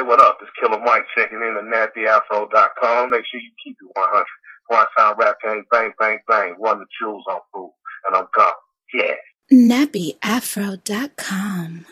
what up? It's Killer Mike checking in at NappyAfro.com. Make sure you keep it 100. One time rap game, bang, bang, bang. Run the jewels on food. And I'm gone. Yeah. NappyAfro.com.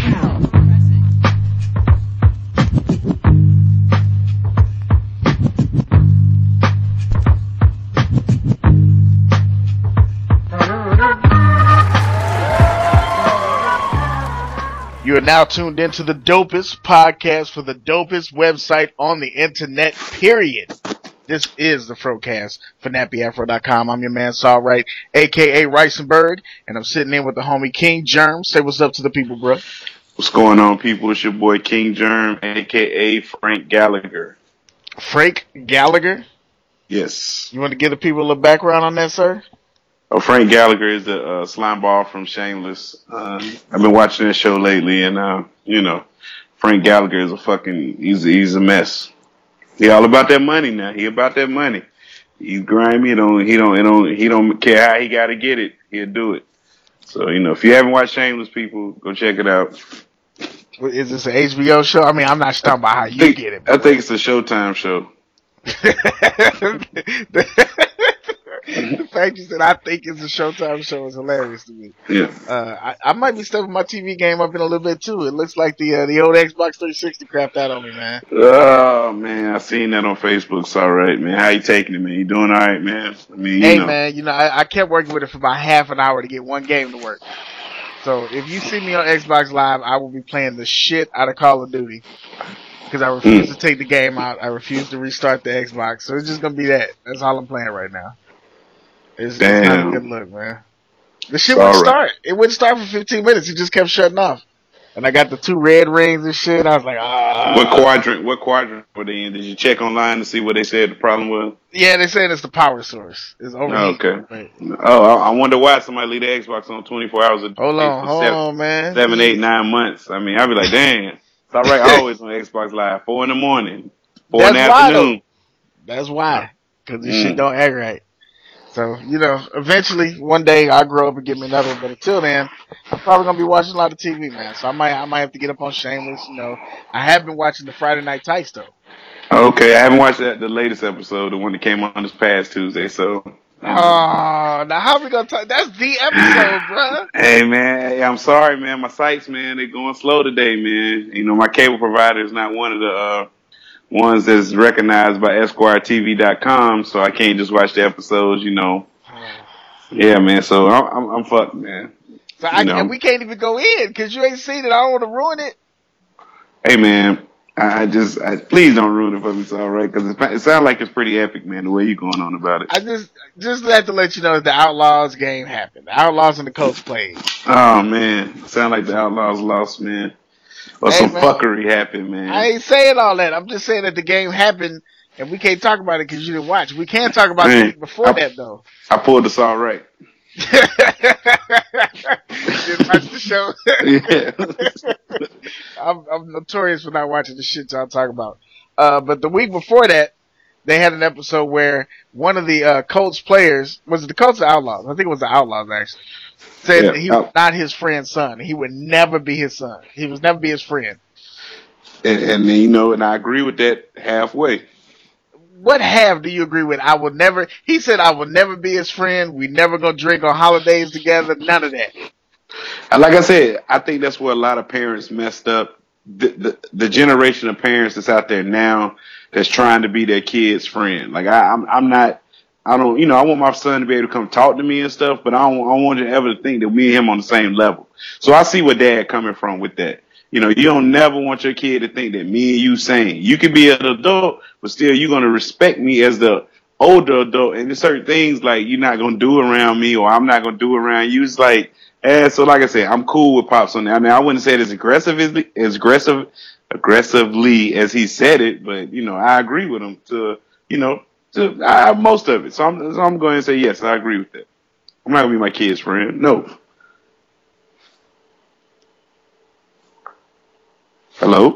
You are now tuned into the dopest podcast for the dopest website on the internet, period. This is the Frocast for NappyAfro.com. I'm your man, Saul Wright, a.k.a. Ricenberg, and I'm sitting in with the homie King Germ. Say what's up to the people, bro. What's going on, people? It's your boy King Germ, a.k.a. Frank Gallagher. Frank Gallagher? Yes. You want to give the people a little background on that, sir? Oh, Frank Gallagher is the slime ball from Shameless. I've been watching that show lately, and Frank Gallagher is he's a mess. He all about that money now. He about that money. He's grimy. He don't care how he got to get it. He'll do it. So if you haven't watched Shameless, people, go check it out. Is this an HBO show? I mean, I'm not talking about how you get it. I think it's a Showtime show. The fact you said I think it's a Showtime show is hilarious to me. Yeah. I might be stepping my TV game up in a little bit too. It looks like the old Xbox 360 crapped out on me, man. Oh man, I seen that on Facebook. It's all right, man. How you taking it, man? You doing all right, man? I mean, man, I kept working with it for about half an hour to get one game to work. So if you see me on Xbox Live, I will be playing the shit out of Call of Duty. Because I refuse to take the game out. I refuse to restart the Xbox. So it's just going to be that. That's all I'm playing right now. It's not a good look, man. The shit wouldn't start. It wouldn't start for 15 minutes. It just kept shutting off. And I got the 2 red rings and shit. I was like, What quadrant were they in? Did you check online to see what they said the problem was? Yeah, they said it's the power source. It's overheating. Okay. I wonder why somebody leave the Xbox on 24 hours a day. Hold on, man. 7, 8, 9 months. I mean, I'd be like, damn. It's all right. Always on Xbox Live. 4 in the morning. 4 in the afternoon. That's why. Because this shit don't act right. So, eventually, one day, I'll grow up and get me another one. But until then, I'm probably going to be watching a lot of TV, man. So I might have to get up on Shameless, I have been watching the Friday Night Tights, though. Okay, I haven't watched the latest episode, the one that came on this past Tuesday, so... Oh, now how we going to talk? That's the episode, bruh. Hey, man, I'm sorry, man. My sites, man, they're going slow today, man. My cable provider is not one of the... ones that's recognized by EsquireTV.com, so I can't just watch the episodes, Yeah, man, so I'm fucked, man. So we can't even go in, because you ain't seen it. I don't want to ruin it. Hey, man, I please don't ruin it for me, it's all right, because it sounds like it's pretty epic, man, the way you're going on about it. I just have to let you know that the Outlaws game happened. The Outlaws and the Colts played. Oh, man, sound like the Outlaws lost, man. Or some fuckery happened, man. I ain't saying all that. I'm just saying that the game happened, and we can't talk about it because you didn't watch. We can talk about it before that, though. I pulled this all right. You didn't watch the show? Yeah. I'm notorious for not watching the shit y'all talk about. But the week before that, they had an episode where one of the Colts players, was it the Colts or Outlaws? I think it was the Outlaws, actually. Said that he was not his friend's son. He would never be his son. He would never be his friend. And and I agree with that halfway. What half do you agree with? He said I would never be his friend. We never gonna drink on holidays together. None of that. Like I said, I think that's where a lot of parents messed up. The generation of parents that's out there now that's trying to be their kid's friend. Like I'm not. I don't, I want my son to be able to come talk to me and stuff, but I don't want you ever to think that me and him on the same level. So I see where Dad coming from with that. You don't never want your kid to think that me and you same. You can be an adult, but still you're going to respect me as the older adult. And there's certain things like you're not going to do around me or I'm not going to do around you. It's like, so like I said, I'm cool with Pops on that. I mean, I wouldn't say it as aggressively as he said it, but, I agree with him to most of it. So I'm going to say, yes, I agree with that. I'm not going to be my kid's friend. No. Hello?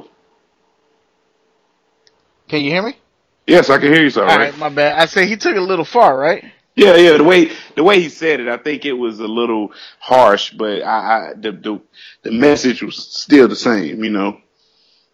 Can you hear me? Yes, I can hear you, sir. All right, my bad. I said he took it a little far, right? Yeah. The way he said it, I think it was a little harsh, but the message was still the same,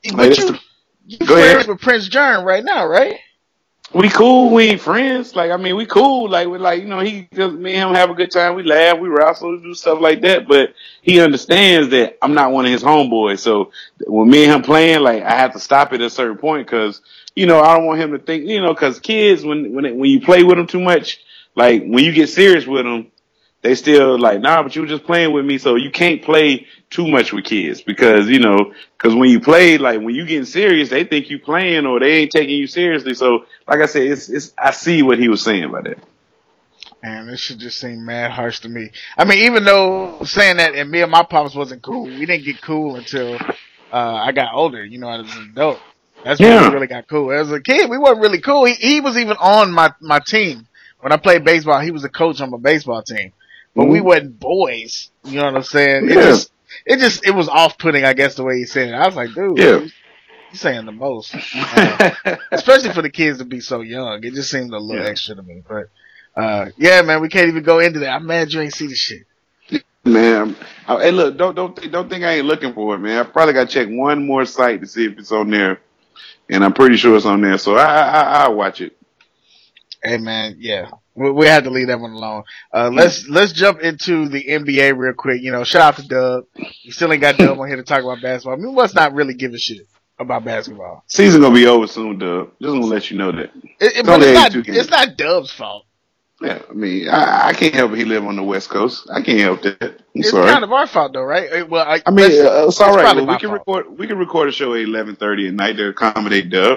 But you Go friends ahead. with Prince Jern right now, right? We cool. We ain't friends. Like, I mean, we cool. Like, we like, you know, he just, me and him have a good time. We laugh, we wrestle, we do stuff like that. But he understands that I'm not one of his homeboys. So when me and him playing, like, I have to stop it at a certain point because, you know, I don't want him to think, you know, because kids, when you play with them too much, like, when you get serious with them, they still like, nah, but you were just playing with me. So you can't play too much with kids because, you know, because when you play, like when you getting serious, they think you playing or they ain't taking you seriously. So like I said, it's I see what he was saying about that. Man, this shit just seemed mad harsh to me. I mean, even though saying that and me and my pops wasn't cool, we didn't get cool until I got older, you know, as an adult. That's when we really got cool. As a kid, we weren't really cool. He was even on my team. When I played baseball, he was a coach on my baseball team. But we wasn't boys. You know what I'm saying? Yeah. It was off-putting, I guess, the way he said it. I was like, dude, you're saying the most. Especially for the kids to be so young. It just seemed a little extra to me. But, yeah, man, we can't even go into that. I'm mad you ain't see the shit. Man, hey, look, don't think I ain't looking for it, man. I probably got to check one more site to see if it's on there. And I'm pretty sure it's on there. So I'll watch it. Hey, man, yeah. We had to leave that one alone. Let's jump into the NBA real quick. You know, shout out to Dub. We still ain't got Dub on here to talk about basketball. I mean, we must not really give a shit about basketball. Season gonna be over soon, Dub. Just gonna let you know that. But it's not Dub's fault. Yeah, I mean, I can't help it. He live on the West Coast. I can't help that. It's sorry. kind of our fault, though, right? Well, I mean, it's all right. Well, we can fault. record a show at 11:30 at night to accommodate Dub.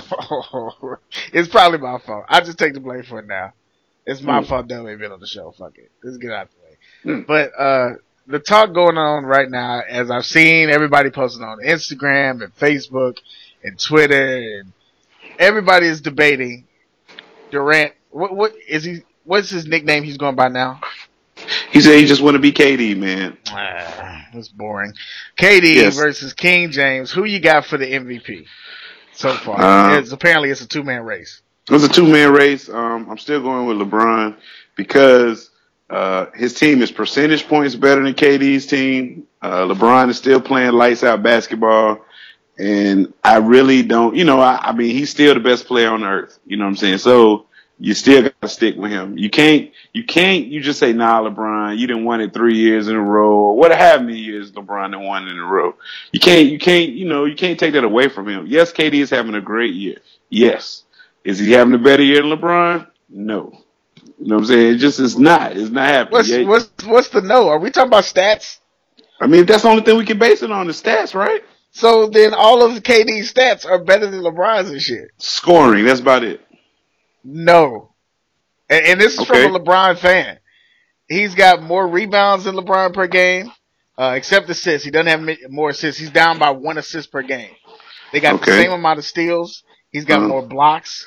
It's probably my fault. I just take the blame for it now. It's my fault Dub ain't been on the show. Fuck it. Let's get out the way. But the talk going on right now, as I've seen everybody posting on Instagram and Facebook and Twitter, and everybody is debating Durant. What's his nickname he's going by now? He said he just want to be KD, man. That's boring. KD versus King James. Who you got for the MVP so far? Apparently it's a two-man race. It was a two-man race. I'm still going with LeBron because his team is percentage points better than KD's team. LeBron is still playing lights-out basketball. And I really don't, you know, I mean, he's still the best player on earth. You know what I'm saying? So you still got to stick with him. You just say, nah, LeBron, you didn't win it 3 years in a row. Or what have many years LeBron done won in a row. You can't take that away from him. Yes, KD is having a great year. Yes. Is he having a better year than LeBron? No. You know what I'm saying? It's not happening. What's the no? Are we talking about stats? I mean, that's the only thing we can base it on, the stats, right? So then all of KD's stats are better than LeBron's and shit. Scoring, that's about it. No. And this is from a LeBron fan. He's got more rebounds than LeBron per game, except assists. He doesn't have more assists. He's down by 1 assist per game. They got the same amount of steals. He's got more blocks.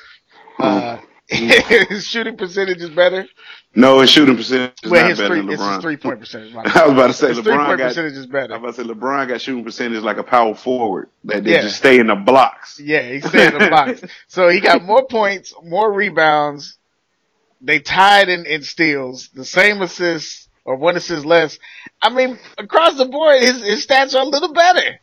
His shooting percentage is better. No, his shooting percentage is not better than LeBron. It's his 3-point percentage. I was about to say his 3-point percentage is better. I was about to say LeBron got shooting percentage like a power forward. That they just stay in the blocks. Yeah, he stay in the blocks. So he got more points, more rebounds. They tied in steals, the same assists or 1 assist less. I mean, across the board, his stats are a little better.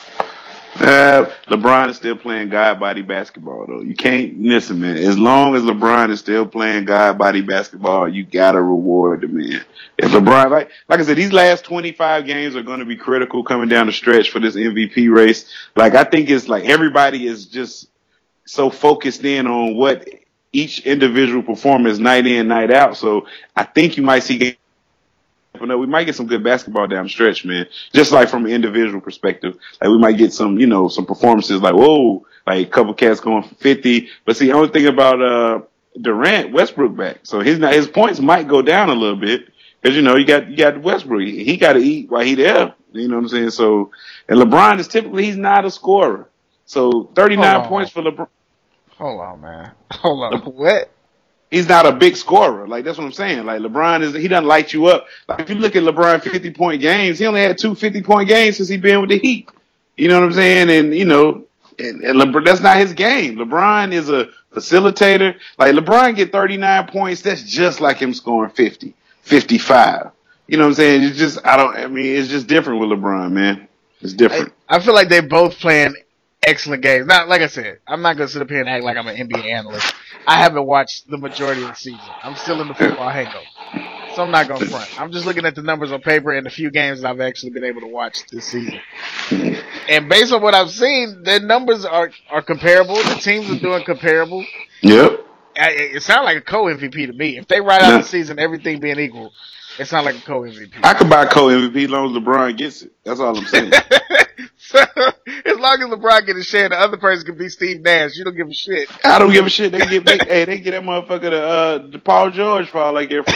LeBron is still playing guard body basketball, though. You can't miss him, man. As long as LeBron is still playing guard body basketball, you gotta reward the man. If LeBron, like I said, these last 25 games are going to be critical coming down the stretch for this MVP race. Like, I think it's like everybody is just so focused in on what each individual performance night in, night out. So I think you might see. We might get some good basketball down the stretch, man. Just like from an individual perspective, like we might get some, you know, some performances like, whoa, like a couple cats going for 50. But see, the only thing about Durant, Westbrook back, so his points might go down a little bit because you know you got Westbrook. He got to eat while he there. You know what I'm saying? So, and LeBron is typically he's not a scorer. So 39 points for LeBron. Hold on, man. Hold on. What? He's not a big scorer. Like, that's what I'm saying. Like, LeBron he doesn't light you up. Like, if you look at LeBron 50-point games, he only had 2 50-point games since he been with the Heat. You know what I'm saying? And, you know, and LeBron, that's not his game. LeBron is a facilitator. Like, LeBron get 39 points. That's just like him scoring 50, 55. You know what I'm saying? It's just different with LeBron, man. It's different. I feel like they're both playing excellent games. Not like I said, I'm not gonna sit up here and act like I'm an NBA analyst. I haven't watched the majority of the season. I'm still in the football hangover, so I'm not gonna front. I'm just looking at the numbers on paper and the few games that I've actually been able to watch this season. And based on what I've seen, their numbers are comparable. The teams are doing comparable. Yep. It sounds like a co-MVP to me. If they write out the season, everything being equal, it sounds like a co-MVP. I could buy co-MVP as long as LeBron gets it. That's all I'm saying. So, as long as LeBron gets a share, the other person can be Steve Nash. You don't give a shit. I don't give a shit. They get that motherfucker the Paul George fall like they're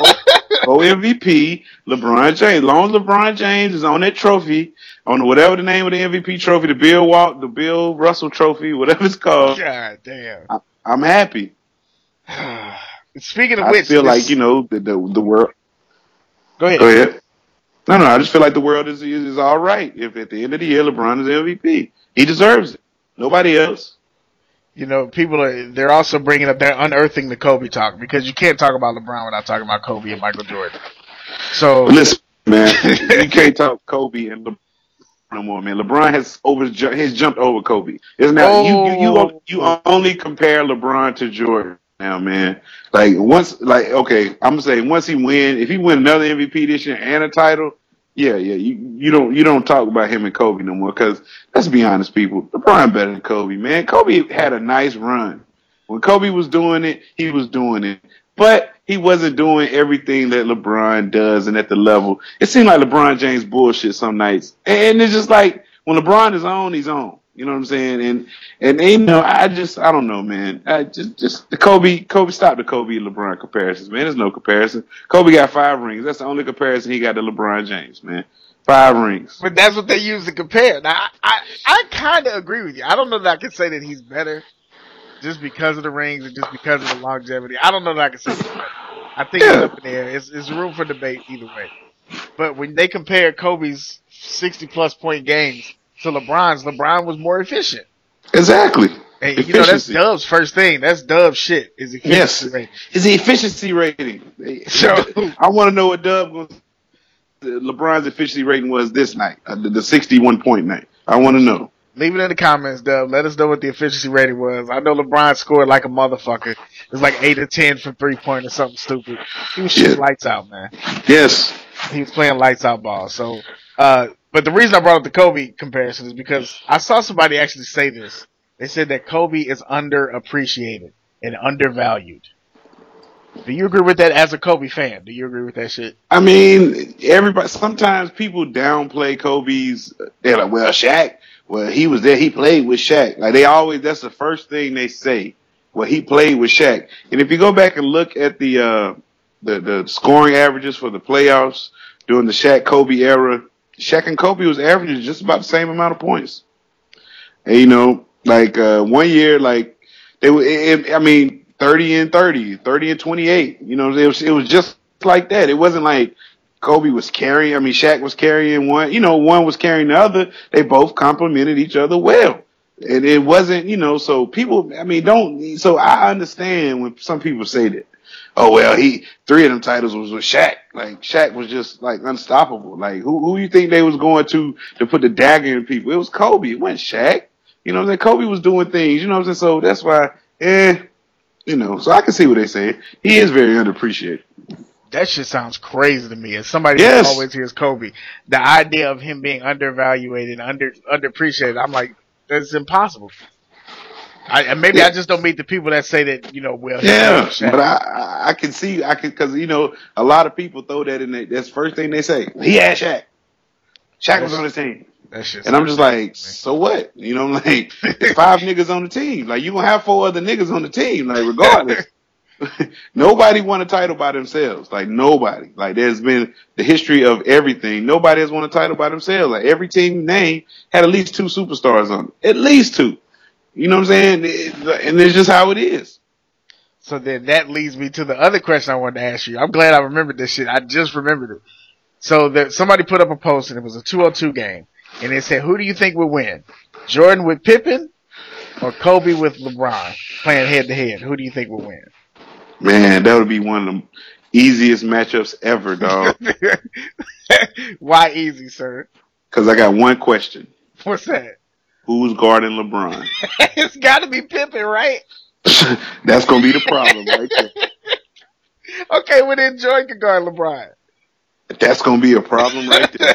co-MVP, LeBron James. As long as LeBron James is on that trophy, on whatever the name of the MVP trophy, the Bill Russell trophy, whatever it's called. God damn. I'm happy. Speaking of which, I feel like, the world. Go ahead. No, I just feel like the world is all right if at the end of the year LeBron is MVP. He deserves it. Nobody else. They're also bringing up, they're unearthing the Kobe talk because you can't talk about LeBron without talking about Kobe and Michael Jordan. So listen, man, you can't talk Kobe and LeBron no more, man. LeBron has jumped over Kobe. Isn't that you only compare LeBron to Jordan now, man? Okay, I'm gonna say once if he win another MVP this year and a title, you don't talk about him and Kobe no more. Because let's be honest, people, LeBron better than Kobe, man. Kobe had a nice run. When Kobe was doing it, he was doing it, but he wasn't doing everything that LeBron does and at the level. It seemed like LeBron James bullshit some nights, and it's just like when LeBron is on, he's on. You know what I'm saying? And I don't know, man. Just the Kobe, stop the Kobe and LeBron comparisons, man. There's no comparison. Kobe got 5 rings. That's the only comparison he got to LeBron James, man. 5 rings. But that's what they use to compare. Now, I kind of agree with you. I don't know that I can say that he's better just because of the rings and just because of the longevity. I don't know that I can say he's better. I think it's up in there. It's room for debate either way. But when they compare Kobe's 60-plus point games to LeBron was more efficient. Exactly. And that's Dub's first thing. That's Dub's shit. Is efficiency rating. Is the efficiency rating. So I want to know what LeBron's efficiency rating was this night, the 61 point night. I want to know. Leave it in the comments, Dub. Let us know what the efficiency rating was. I know LeBron scored like a motherfucker. It was like 8 or 10 for 3-point or something stupid. He was shooting lights out, man. Yes. He was playing lights out ball. So, but the reason I brought up the Kobe comparison is because I saw somebody actually say this. They said that Kobe is underappreciated and undervalued. Do you agree with that as a Kobe fan? Do you agree with that shit? I mean, sometimes people downplay Kobe's, they're like, well, Shaq, he was there, he played with Shaq. Like that's the first thing they say. Well, he played with Shaq. And if you go back and look at the scoring averages for the playoffs during the Shaq-Kobe era, Shaq and Kobe was averaging just about the same amount of points. And, 1 year, they were, 30 and 30, 30 and 28. It was just like that. It wasn't like Kobe was carrying. Shaq was carrying one. One was carrying the other. They both complemented each other well. And it wasn't, so people, so I understand when some people say that. Oh, well, 3 of them titles was with Shaq. Shaq was just, unstoppable. Who you think they was going to put the dagger in people? It was Kobe. It wasn't Shaq. Kobe was doing things, So that's why, so I can see what they're saying. He is very underappreciated. That shit sounds crazy to me. As somebody who always hears Kobe, the idea of him being undervalued and underappreciated, I'm like, that's impossible. I just don't meet the people that say that, but I can see, because, a lot of people throw that in there. That's the first thing they say. He had Shaq. Shaq was on his team. And I'm just like, so what? There's 5 niggas on the team. You gonna have 4 other niggas on the team, regardless. Nobody won a title by themselves. Nobody. There's been the history of everything. Nobody has won a title by themselves. Every team name had at least 2 superstars on it. At least 2. You know what I'm saying? And it's just how it is. So then that leads me to the other question I wanted to ask you. I'm glad I remembered this shit. I just remembered it. So somebody put up a post and it was a 2-on-2 game. And they said, who do you think would win? Jordan with Pippen or Kobe with LeBron playing head to head? Who do you think would win? Man, that would be one of the easiest matchups ever, dog. Why easy, sir? Because I got one question. What's that? who's guarding LeBron? It's got to be Pippen, right? That's gonna be the problem, right there. Okay, well then Jordan can guard LeBron. That's gonna be a problem, right there.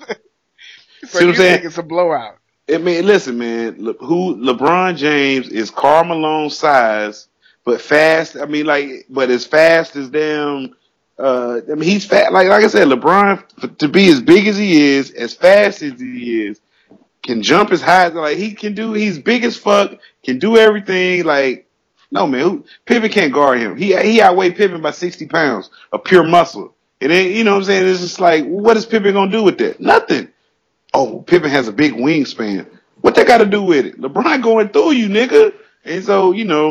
So you think it's a blowout? I mean, listen, man. LeBron James is Karl Malone size, but fast. I mean, but as fast as them. I mean, he's fat. Like I said, LeBron, to be as big as he is, as fast as he is, can jump as high as he can do. He's big as fuck. Can do everything. Like, no man, Pippen can't guard him. He outweighed Pippen by 60 pounds of pure muscle. It ain't. You know what I'm saying? It's just like, what is Pippen gonna do with that? Nothing. Oh, Pippen has a big wingspan. What that got to do with it? LeBron going through you, nigga. And so,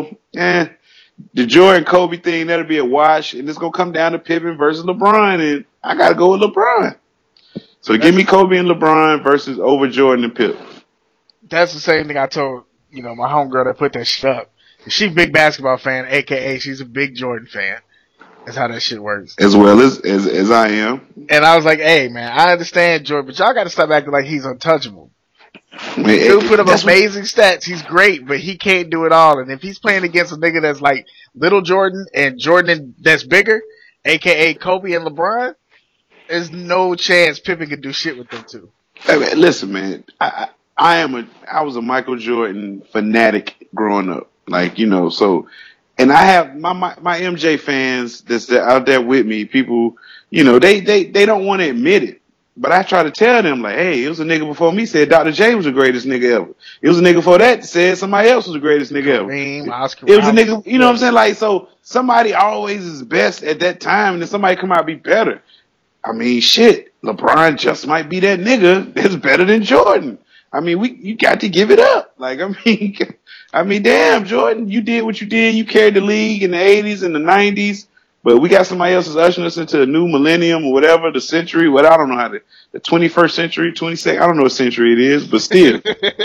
the Jordan Kobe thing, that'll be a wash. And it's going to come down to Pippen versus LeBron. And I got to go with LeBron. So give me Kobe and LeBron versus over Jordan and Pippen. That's the same thing I told, my homegirl that put that shit up. She's a big basketball fan, a.k.a. she's a big Jordan fan. That's how that shit works. As well as I am. And I was like, hey, man, I understand Jordan, but y'all got to stop acting like he's untouchable. Man, Dude put up amazing stats. He's great, but he can't do it all. And if he's playing against a nigga that's like little Jordan and Jordan that's bigger, a.k.a. Kobe and LeBron, there's no chance Pippen could do shit with them two. Hey, man, listen, man, I was a Michael Jordan fanatic growing up. So... And I have my MJ fans that's out there with me. People, they don't want to admit it, but I try to tell them like, hey, it was a nigga before me said Dr. J was the greatest nigga ever. It was a nigga before that said somebody else was the greatest nigga ever. It was a nigga, you know what I'm saying? Like, so somebody always is best at that time, and then somebody come out and be better. I mean, shit, LeBron just might be that nigga that's better than Jordan. I mean, you got to give it up. Like, I mean, damn, Jordan, you did what you did. You carried the league in the 80s and the 90s, but we got somebody else that's ushering us into a new millennium or whatever, the century, I don't know the 21st century, 22nd, I don't know what century it is, but still.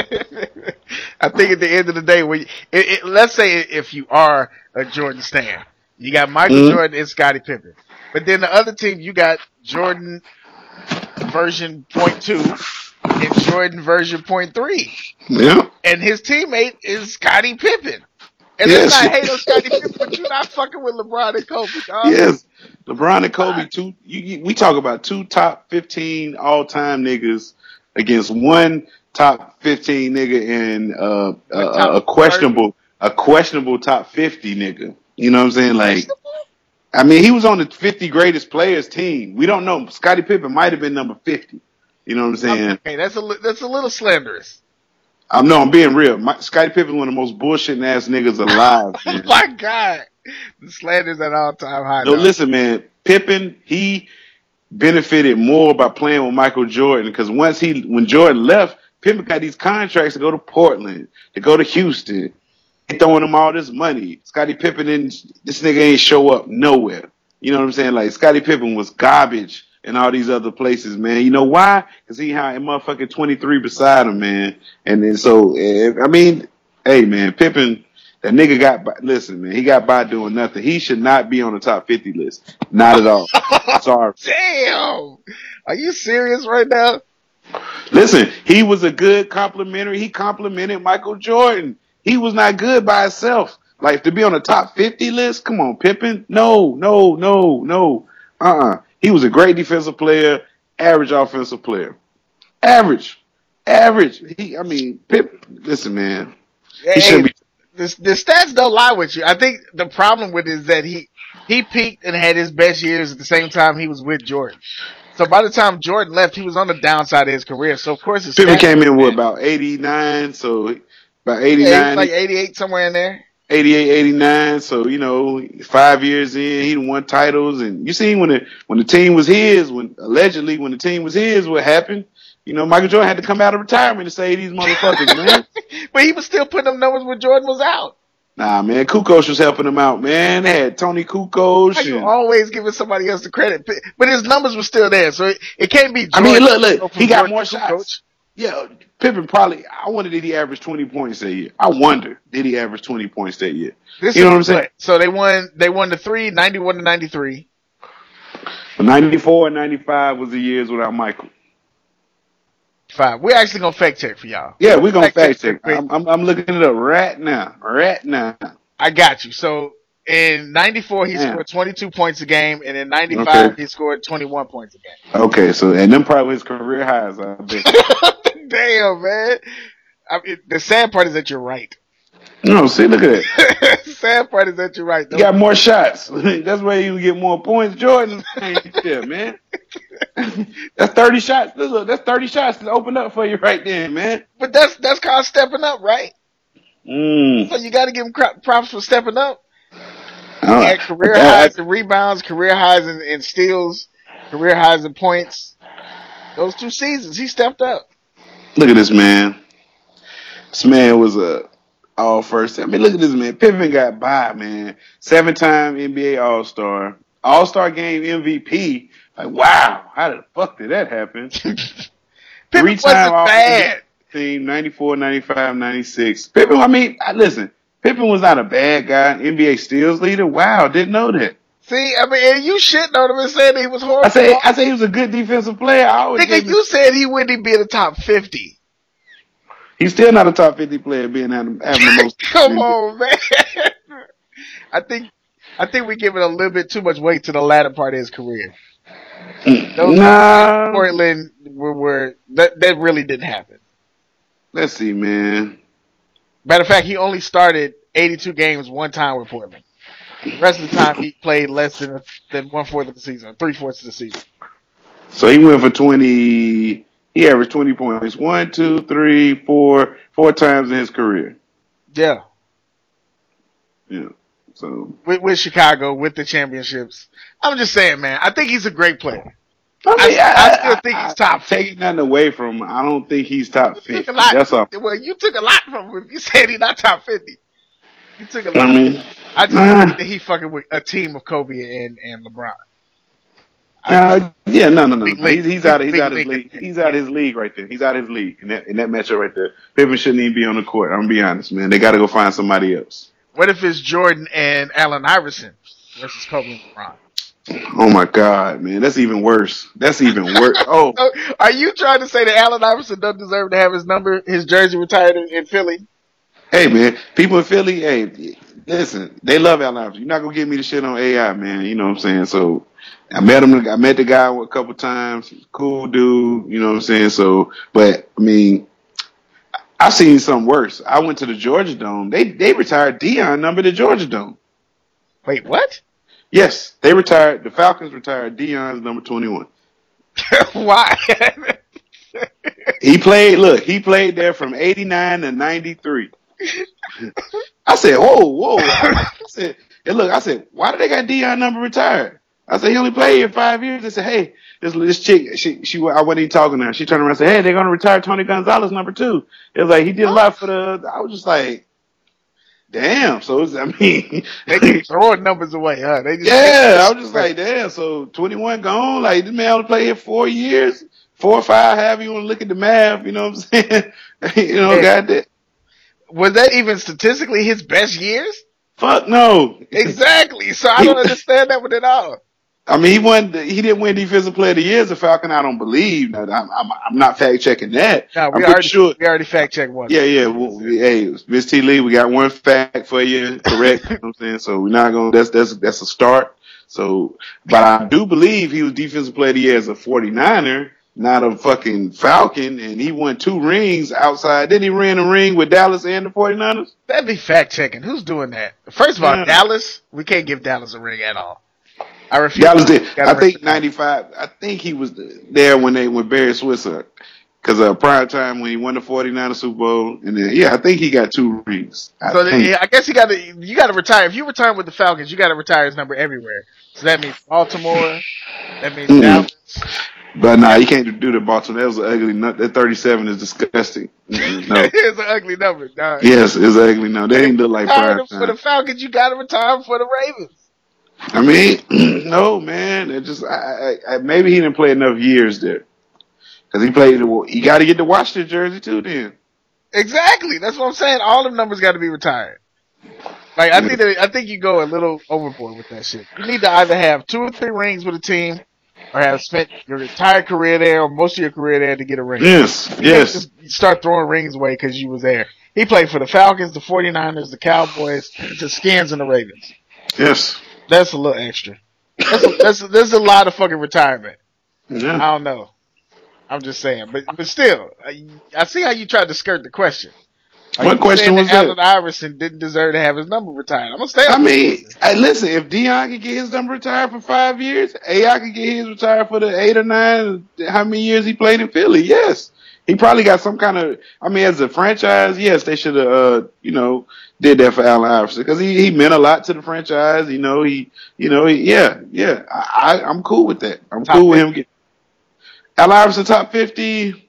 I think at the end of the day, let's say if you are a Jordan stan, you got Michael Jordan and Scottie Pippen, but then the other team, you got Jordan version 0.2 and Jordan version 0.3. Yeah. And his teammate is Scottie Pippen. And let's not hate on Scottie Pippen, but you're not fucking with LeBron and Kobe, dog. Yes. LeBron and Kobe, we talk about two top 15 all-time niggas against one top 15 nigga and a questionable top 50 nigga. You know what I'm saying? Like, I mean, he was on the 50 greatest players team. We don't know. Scottie Pippen might have been number 50. You know what I'm saying? Okay, that's a little slanderous. I'm being real. Scottie Pippen one of the most bullshitting ass niggas alive. Oh my God, the slander's at all time high. No, listen, man. Pippen, he benefited more by playing with Michael Jordan because when Jordan left, Pippen got these contracts to go to Portland, to go to Houston, and throwing him all this money. Scottie Pippen this nigga ain't show up nowhere. You know what I'm saying? Like Scottie Pippen was garbage in all these other places, man. You know why? Because he had a motherfucking 23 beside him, man. And then so, I mean, hey, man, Pippen, that nigga got by, listen, man, he got by doing nothing. He should not be on the top 50 list. Not at all. Sorry. Damn. Are you serious right now? Listen, he was a good complimentary. He complimented Michael Jordan. He was not good by himself. Like, to be on the top 50 list? Come on, Pippen. No. He was a great defensive player, average offensive player. Average. Pippen, listen, man. He shouldn't be. The stats don't lie with you. I think the problem with it is that he peaked and had his best years at the same time he was with Jordan. So by the time Jordan left, he was on the downside of his career. So of course, Pippen came in with about 89, so about 89. Yeah, like 88, somewhere in there. 88, 89. So, 5 years in, he won titles. And you seen when the team was his, when the team was his, what happened? Michael Jordan had to come out of retirement to say these motherfuckers, man. But he was still putting up numbers when Jordan was out. Nah, man, Kukoc was helping him out, man. They had Tony Kukoc. You always giving somebody else the credit. But his numbers were still there, so it can't be Jordan. I mean, look, he got Jordan more shots. Yeah, Pippen probably, I wonder did he average 20 points that year? I wonder, did he average 20 points that year? You know what I'm saying? So they won the 3, 91 to 93. 94 and 95 was the years without Michael. 5. We're actually gonna fact check for y'all. Yeah, we're gonna fact check. Great. I'm looking it up right now. I got you. So in 94, he scored 22 points a game, and in 95, he scored 21 points a game. Okay, so and them probably his career highs. I bet. Damn, man. I mean, the sad part is that you're right. No, see, look at that. Sad part is that you're right. You got more shots. That's where you get more points. Jordan ain't there, man. That's 30 shots. Look, that's 30 shots to open up for you right there, man. But that's called stepping up, right? So you got to give him props for stepping up. He had career highs in rebounds, career highs in steals, career highs in points. Those 2 seasons, he stepped up. Look at this man. This man was a all first. I mean, look at this man. Pippen got by, man. 7-time NBA All-Star. All-Star game MVP. Like, wow. How the fuck did that happen? Pippen wasn't bad. Team 94, 95, 96. Pippen, I mean, listen. Pippen was not a bad guy. NBA steals leader. Wow, didn't know that. See, I mean, and you shitting on him and saying he was horrible. I say he was a good defensive player. Nigga, you said he wouldn't be in the top 50. He's still not a top 50 player, having the most. Come on, man. I think we're giving a little bit too much weight to the latter part of his career. Portland that really didn't happen. Let's see, man. Matter of fact, he only started 82 games one time with Portland. The rest of the time, he played less than 1/4 of the season, 3/4 of the season. So he went for 20. He averaged 20 points 1, 2, 3, 4 times in his career. Yeah. Yeah. So with Chicago, with the championships. I'm just saying, man. I think he's a great player. I still think he's top 50. Taking nothing away from him, I don't think he's top 50. That's all. Well, you took a lot from him. You said he's not top 50. You took a lot. I just think that he fucking with a team of Kobe and LeBron. No. He's out of his league. He's out of his league right there. He's out of his league in that matchup right there. Pippen shouldn't even be on the court. I'm gonna be honest, man. They got to go find somebody else. What if it's Jordan and Allen Iverson versus Kobe and LeBron? Oh my God, man, that's even worse. Oh, are you trying to say that Allen Iverson doesn't deserve to have his jersey retired in Philly? Hey, man, people in Philly, hey, listen, they love Allen Iverson. You're not gonna give me the shit on AI, man. You know what I'm saying? So I met him. I met the guy a couple times. Cool dude. You know what I'm saying? So, but I mean, I've seen something worse. I went to the Georgia Dome. They retired Deion number to Georgia Dome. Wait, what? Yes, they retired. The Falcons retired Deion's number 21. Why? He played there from 89 to 93. I said, whoa. I said, why did they got Deion number retired? I said, he only played here 5 years. They said, hey, this chick, I wasn't even talking to her. She turned around and said, hey, they're going to retire Tony Gonzalez number 2. It was like, he did a lot for I was just like, damn. So, they keep throwing numbers away, huh? I was just like, damn. So, 21 gone. Like, this man only played here 4 years, 4 or 5, however you want to look at the math. You know what I'm saying? Goddamn. Was that even statistically his best years? Fuck no. Exactly. So, I don't understand that one at all. I mean, he didn't win Defensive Player of the Year as a Falcon. I don't believe. I'm not fact checking that. No, we already fact checked one. Yeah. Well, hey, Miss T. Lee, we got one fact for you. Correct. You know what I'm saying? So we're not going. That's a start. So, but I do believe he was Defensive Player of the Year as a 49er, not a fucking Falcon, and he won 2 rings outside. Didn't he win a ring with Dallas and the 49ers? That'd be fact checking. Who's doing that? First of all, Dallas. We can't give Dallas a ring at all. I refuse. Dallas did. I think 95. I think he was there when Barry Switzer, because prime time when he won the 49ers Super Bowl, and then I think he got 2 rings. I guess you got to retire. If you retire with the Falcons, you got to retire his number everywhere. So that means Baltimore. That means Dallas. But nah, you can't do the Baltimore. That was an ugly number. That 37 is disgusting. No. It's an ugly number. Dog. Yes, it's an ugly number. They didn't look like prime time. For the Falcons, you got to retire for the Ravens. I mean, no, man. It just maybe he didn't play enough years there, because he played. You got to get the Washington jersey too. Then exactly. That's what I'm saying. All them numbers got to be retired. Like I think you go a little overboard with that shit. You need to either have 2 or 3 rings with a team, or have spent your entire career there or most of your career there to get a ring. Yes, You yes. can't just start throwing rings away because you was there. He played for the Falcons, the 49ers, the Cowboys, the Skins, and the Ravens. Yes. That's a little extra. That's a lot of fucking retirement. Yeah. I don't know. I'm just saying, but still, I see how you tried to skirt the question. What question was that? Allen Iverson didn't deserve to have his number retired. I'm gonna stay. I mean, listen, if Deion could get his number retired for 5 years, AI could get his retired for the 8 or 9. How many years he played in Philly? Yes, he probably got some kind of. I mean, as a franchise, yes, they should have, did that for Allen Iverson because he meant a lot to the franchise. Yeah. I'm cool with that. I'm Top cool with 50. him. Allen Iverson top 50.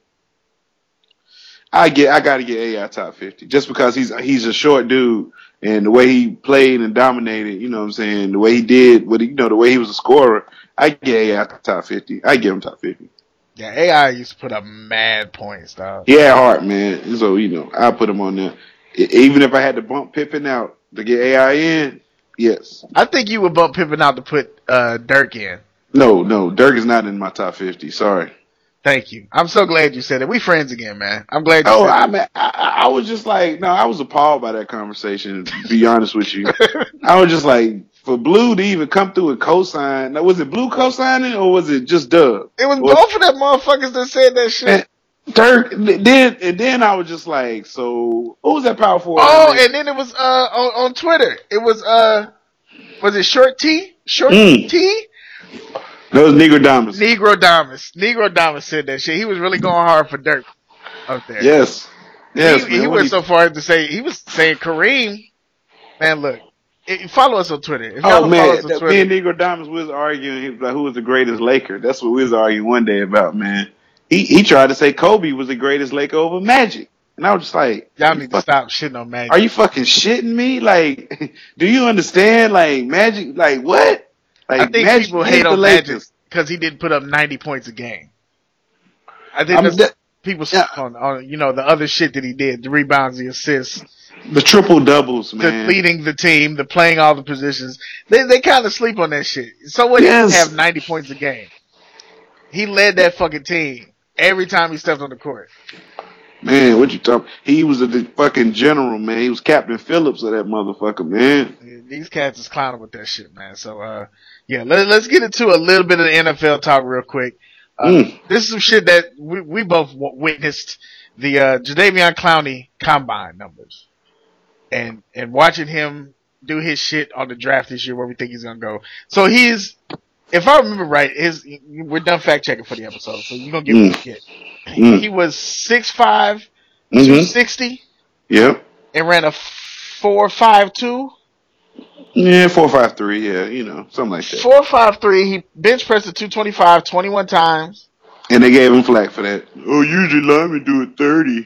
I got to get AI top 50 just because he's a short dude and the way he played and dominated, you know what I'm saying, the way he did, the way he was a scorer, I get AI top 50. I give him top 50. Yeah, AI used to put up mad points, dog. He had heart, man. So, I put him on there. Even if I had to bump Pippen out to get AI in, yes. I think you would bump Pippen out to put Dirk in. No, Dirk is not in my top 50. Sorry. Thank you. I'm so glad you said it. We friends again, man. I'm glad you said it. I was just like, no, I was appalled by that conversation, to be honest with you. I was just like, for Blue to even come through and co-sign, now, was it Blue co-signing or was it just Doug? It was both of them motherfuckers that said that shit. And Dirk, then I was just like, so, who was that power forward? Oh, and then it was, on Twitter. It was it Short T? T? That was Negrodamus. Negrodamus said that shit. He was really going hard for Dirk up there. Yes. He went so far as to say, he was saying Kareem. Man, look. Follow us on Twitter. If y'all man. follow us on Twitter, Me and Negrodamus was arguing. He was like, who was the greatest Laker? That's what we was arguing one day about, man. He tried to say Kobe was the greatest Laker over Magic. And I was just like, y'all need to stop shitting on Magic. Are you fucking shitting me? Like, do you understand? Like, Magic, like, what? Like, I think Magic people hate on Magic because he didn't put up 90 points a game. I think people sleep on the other shit that he did, the rebounds, the assists. The triple doubles, man. The leading the team, the playing all the positions. They kind of sleep on that shit. So what? Yes. He didn't have 90 points a game. He led that fucking team every time he stepped on the court. Man, what you talking? He was the fucking general, man. He was Captain Phillips of that motherfucker, man. These cats is clowning with that shit, man. So, let's get into a little bit of the NFL talk real quick. This is some shit that we both witnessed. The Jadeveon Clowney combine numbers. And watching him do his shit on the draft this year where we think he's gonna go. So if I remember right, we're done fact checking for the episode, so you're gonna give me a get. He was 6'5", 260. Yep. And ran a 4.52. Yeah, 4.53. Yeah, something like that. 4.53. He bench pressed at 225 21 times. And they gave him flack for that. Oh, usually linemen do it 30.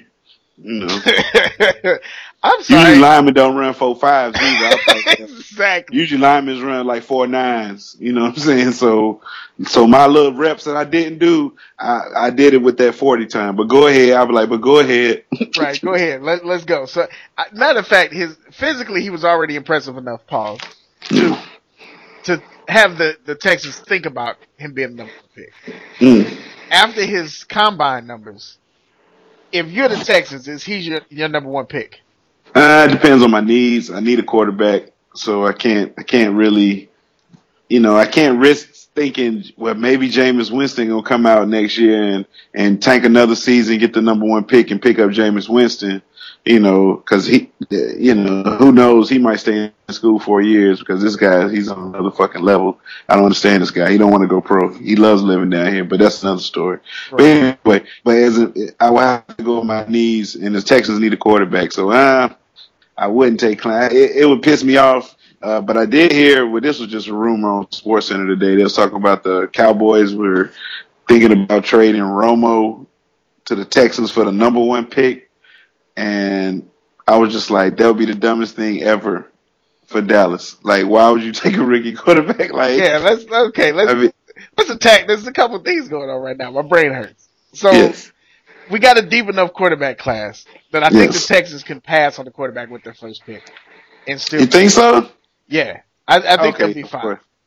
I'm sorry. Usually linemen don't run 4.5s either. Exactly. Usually linemen run like 4.9s. You know what I'm saying? So my little reps that I didn't do, I did it with that 40 time. But go ahead. I'll be like, but go ahead. Right, go ahead. Let's go. So, matter of fact, physically he was already impressive enough, Paul, to have the Texans think about him being the number one pick. After his combine numbers, if you're the Texans, is he your number one pick? It depends on my needs. I need a quarterback, so I can't really, I can't risk thinking, well, maybe Jameis Winston gonna come out next year and tank another season, get the number one pick, and pick up Jameis Winston. Because he, who knows? He might stay in school 4 years because this guy, he's on another fucking level. I don't understand this guy. He don't want to go pro. He loves living down here, but that's another story. Right. But anyway, I will have to go on my knees, and the Texans need a quarterback. So I wouldn't take Klein. It would piss me off. But I did hear, this was just a rumor on SportsCenter today. They was talking about the Cowboys were thinking about trading Romo to the Texans for the number one pick. And I was just like, that would be the dumbest thing ever for Dallas. Like, why would you take a rookie quarterback? Like, yeah, let's attack. There's a couple things going on right now. My brain hurts. So yes. We got a deep enough quarterback class that I think the Texans can pass on the quarterback with their first pick. And still, you think so? Yeah, I think they'll be fine.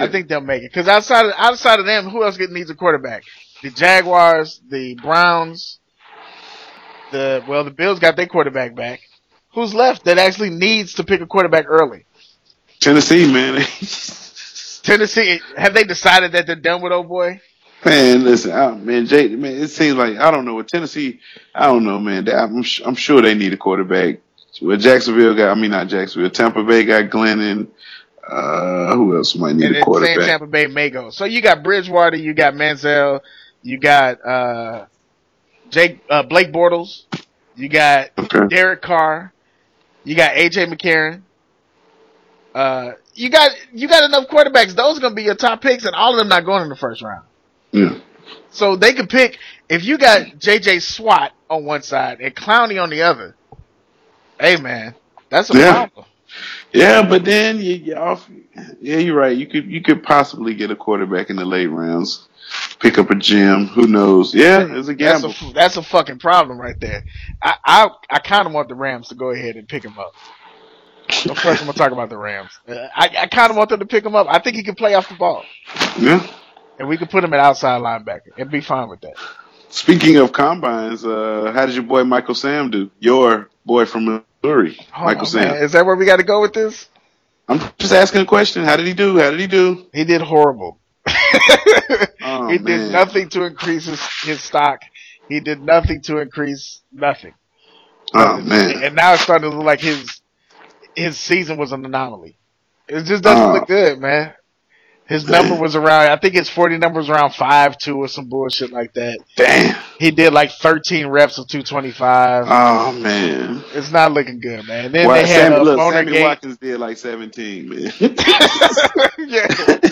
I think they'll make it. Because outside of them, who else needs a quarterback? The Jaguars, the Browns, the Bills got their quarterback back. Who's left that actually needs to pick a quarterback early? Tennessee, man. Tennessee, have they decided that they're done with old boy? Man, listen, it seems like, I don't know, with Tennessee, I don't know, man. I'm sure they need a quarterback. Well, Tampa Bay got Glennon. Who else might need a quarterback? And Tampa Bay may go. So you got Bridgewater, you got Manziel, you got Blake Bortles, you got Derek Carr, you got AJ McCarron. You got enough quarterbacks. Those are going to be your top picks, and all of them not going in the first round. Yeah. So they could pick, if you got JJ Swat on one side and Clowney on the other, hey man, that's a problem. Yeah, but then you're right. You could possibly get a quarterback in the late rounds. Pick up a gem. Who knows? Yeah, it's a gamble. That's a fucking problem right there. I kind of want the Rams to go ahead and pick him up. So first, I'm gonna talk about the Rams. I kind of want them to pick him up. I think he can play off the ball. Yeah. And we can put him at outside linebacker and be fine with that. Speaking of combines, how did your boy Michael Sam do? Your boy from Missouri, Michael Sam. Man. Is that where we got to go with this? I'm just asking a question. How did he do? He did horrible. He did nothing to increase his stock. He did nothing to increase nothing. Oh, man. And now it's starting to look like his season was an anomaly. It just doesn't look good, man. His number was around, I think his 40 number was around 5'2" or some bullshit like that. Damn. He did like 13 reps of 225. Oh, man. It's not looking good, man. And then they had Sammy Watkins did like 17, man. Yeah.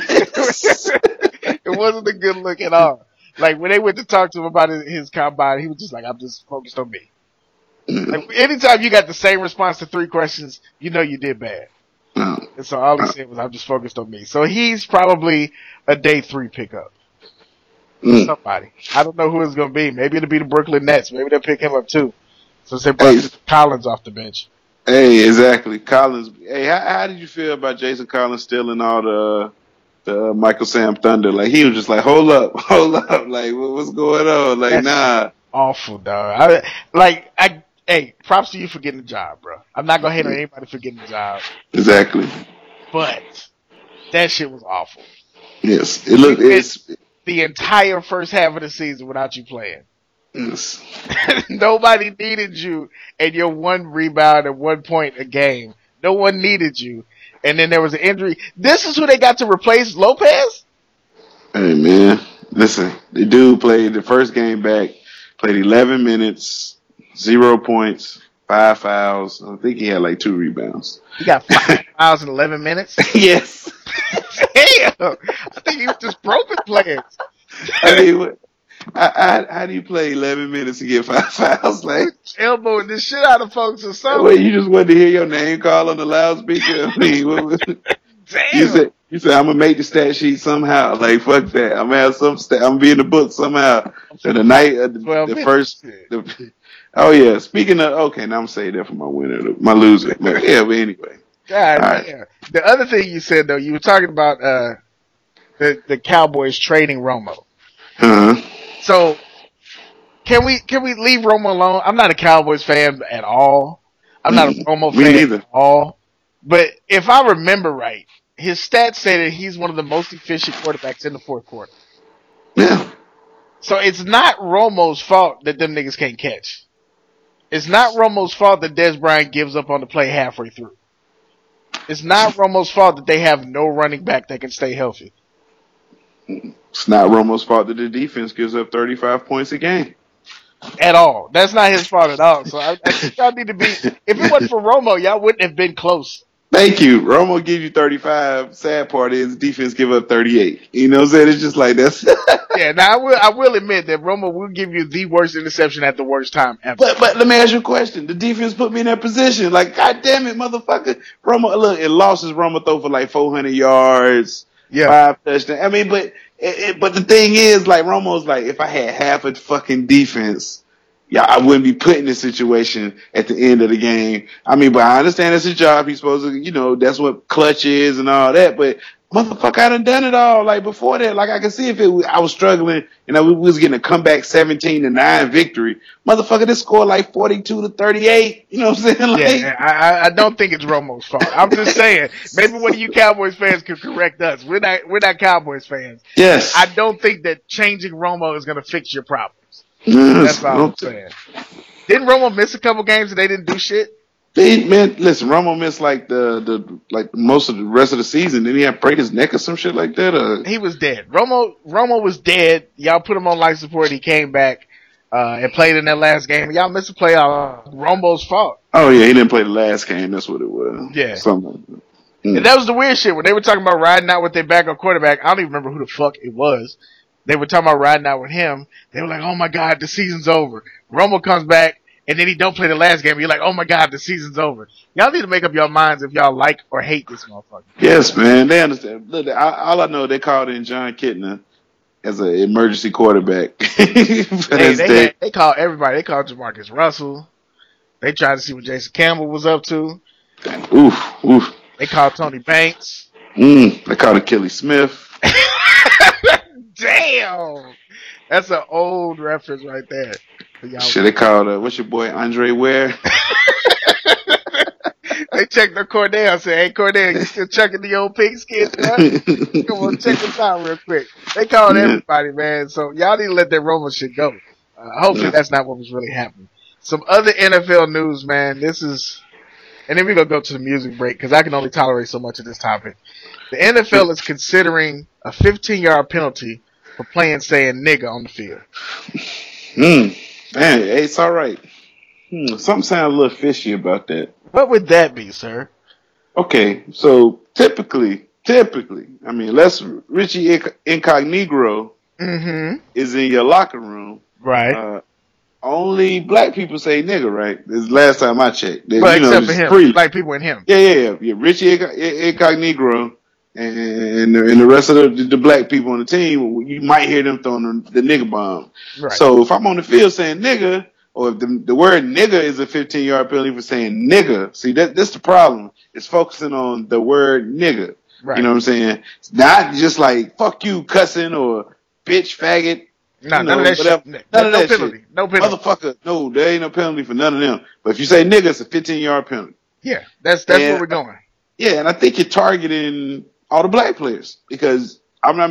It wasn't a good look at all. Like when they went to talk to him about his combine, he was just like, I'm just focused on me. Like, anytime you got the same response to 3 questions, you know you did bad. And so all he said was, I'm just focused on me. So he's probably a day 3 pickup. Somebody. I don't know who it's going to be. Maybe it'll be the Brooklyn Nets. Maybe they'll pick him up too. So they brought Collins off the bench. Hey, exactly. Collins. Hey, how did you feel about Jason Collins stealing all the Michael Sam thunder? Like, he was just like, hold up. Like, what's going on? Like, that's awful, dog. Hey, props to you for getting the job, bro. I'm not going to hate on anybody for getting the job. Exactly. But that shit was awful. Yes. It's the entire first half of the season without you playing. Yes. Nobody needed you and your 1 rebound and 1 point a game. No one needed you. And then there was an injury. This is who they got to replace Lopez? Hey, man. Listen, the dude played the first game back, played 11 minutes, 0 points, 5 fouls. I think he had like 2 rebounds. He got 5 fouls in 11 minutes? Yes. Damn. I think he was just broken players. I mean, how do you play 11 minutes and get 5 fouls? Like, elbowing the shit out of folks or something. Wait, you just wanted to hear your name called on the loudspeaker? I mean, damn. You said I'm gonna make the stat sheet somehow. Like, fuck that. I'm gonna have some stat. I'm gonna be in the book somehow. So the night of the first. Oh yeah. Speaking of, okay, now I'm saying that for my winner, my loser. But yeah, but anyway. God damn. Right. The other thing you said though, you were talking about the Cowboys trading Romo. Uh-huh. So can we leave Romo alone? I'm not a Cowboys fan at all. I'm not a Romo fan at all. But if I remember right, his stats say that he's one of the most efficient quarterbacks in the fourth quarter. Yeah. So it's not Romo's fault that them niggas can't catch. It's not Romo's fault that Dez Bryant gives up on the play halfway through. It's not Romo's fault that they have no running back that can stay healthy. It's not Romo's fault that the defense gives up 35 points a game. At all. That's not his fault at all. So I think y'all need to be, if it wasn't for Romo, y'all wouldn't have been close. Thank you. Romo gives you 35. Sad part is defense give up 38. You know what I'm saying? It's just like that's. Yeah, now I will admit that Romo will give you the worst interception at the worst time ever. But let me ask you a question. The defense put me in that position. Like, God damn it, motherfucker. Romo, look, it losses Romo throw for like 400 yards. Yeah. 5 touchdowns. I mean, but the thing is, like, Romo's like, if I had half a fucking defense, yeah, I wouldn't be put in this situation at the end of the game. I mean, but I understand it's his job. He's supposed to, you know, that's what clutch is and all that. But motherfucker, I done it all. Like before that, like I can see if I was struggling, we was getting a comeback 17-9 victory. Motherfucker, this scored like 42-38. You know what I'm saying? Like, yeah, I don't think it's Romo's fault. I'm just saying, maybe one of you Cowboys fans could correct us. We're not Cowboys fans. Yes. I don't think that changing Romo is going to fix your problems. Yes. That's all I'm saying. Didn't Romo miss a couple games and they didn't do shit? Man, listen, Romo missed like the most of the rest of the season. Didn't he have break his neck or some shit like that? He was dead. Romo was dead. Y'all put him on life support. He came back and played in that last game. Y'all missed a playoff. Romo's fault. Oh yeah, he didn't play the last game. That's what it was. Yeah. Something. And that was the weird shit when they were talking about riding out with their backup quarterback. I don't even remember who the fuck it was. They were talking about riding out with him. They were like, "Oh my God, the season's over." Romo comes back. And then he don't play the last game. You're like, oh my God, the season's over. Y'all need to make up your minds if y'all like or hate this motherfucker. Yes, man. They understand. Look, all I know, they called in John Kitna as an emergency quarterback. They called everybody. They called Jamarcus Russell. They tried to see what Jason Campbell was up to. Oof. They called Tony Banks. They called Achilles Smith. Damn. That's an old reference right there. Shit, they called, what's your boy, Andre Ware? They checked the Cordell and said, hey, Cordell, you still checking the old pigskin? Come on, check this out real quick. They called everybody, man. So y'all need to let that Romo shit go. Hopefully that's not what was really happening. Some other NFL news, man. And then we're going to go to the music break because I can only tolerate so much of this topic. The NFL is considering a 15-yard penalty for playing saying nigga on the field. Man, it's all right. Something sounds a little fishy about that. What would that be, sir? Okay, so typically, I mean, unless Richie Incognito is in your locker room, right? Only black people say nigga, right? This is the last time I checked. But except for him, black people and him. Yeah. Richie Incognito and the rest of the black people on the team, you might hear them throwing the nigga bomb. Right. So if I'm on the field saying nigga, or if the word nigga is a 15-yard penalty for saying nigga, see, that's the problem. It's focusing on the word nigga. Right. You know what I'm saying? It's not just like, fuck you, cussing, or bitch, faggot. None of that shit. None of that penalty. Shit. No penalty. Motherfucker, no, there ain't no penalty for none of them. But if you say nigga, it's a 15-yard penalty. Yeah, that's where we're going. Yeah, and I think you're targeting all the black players because,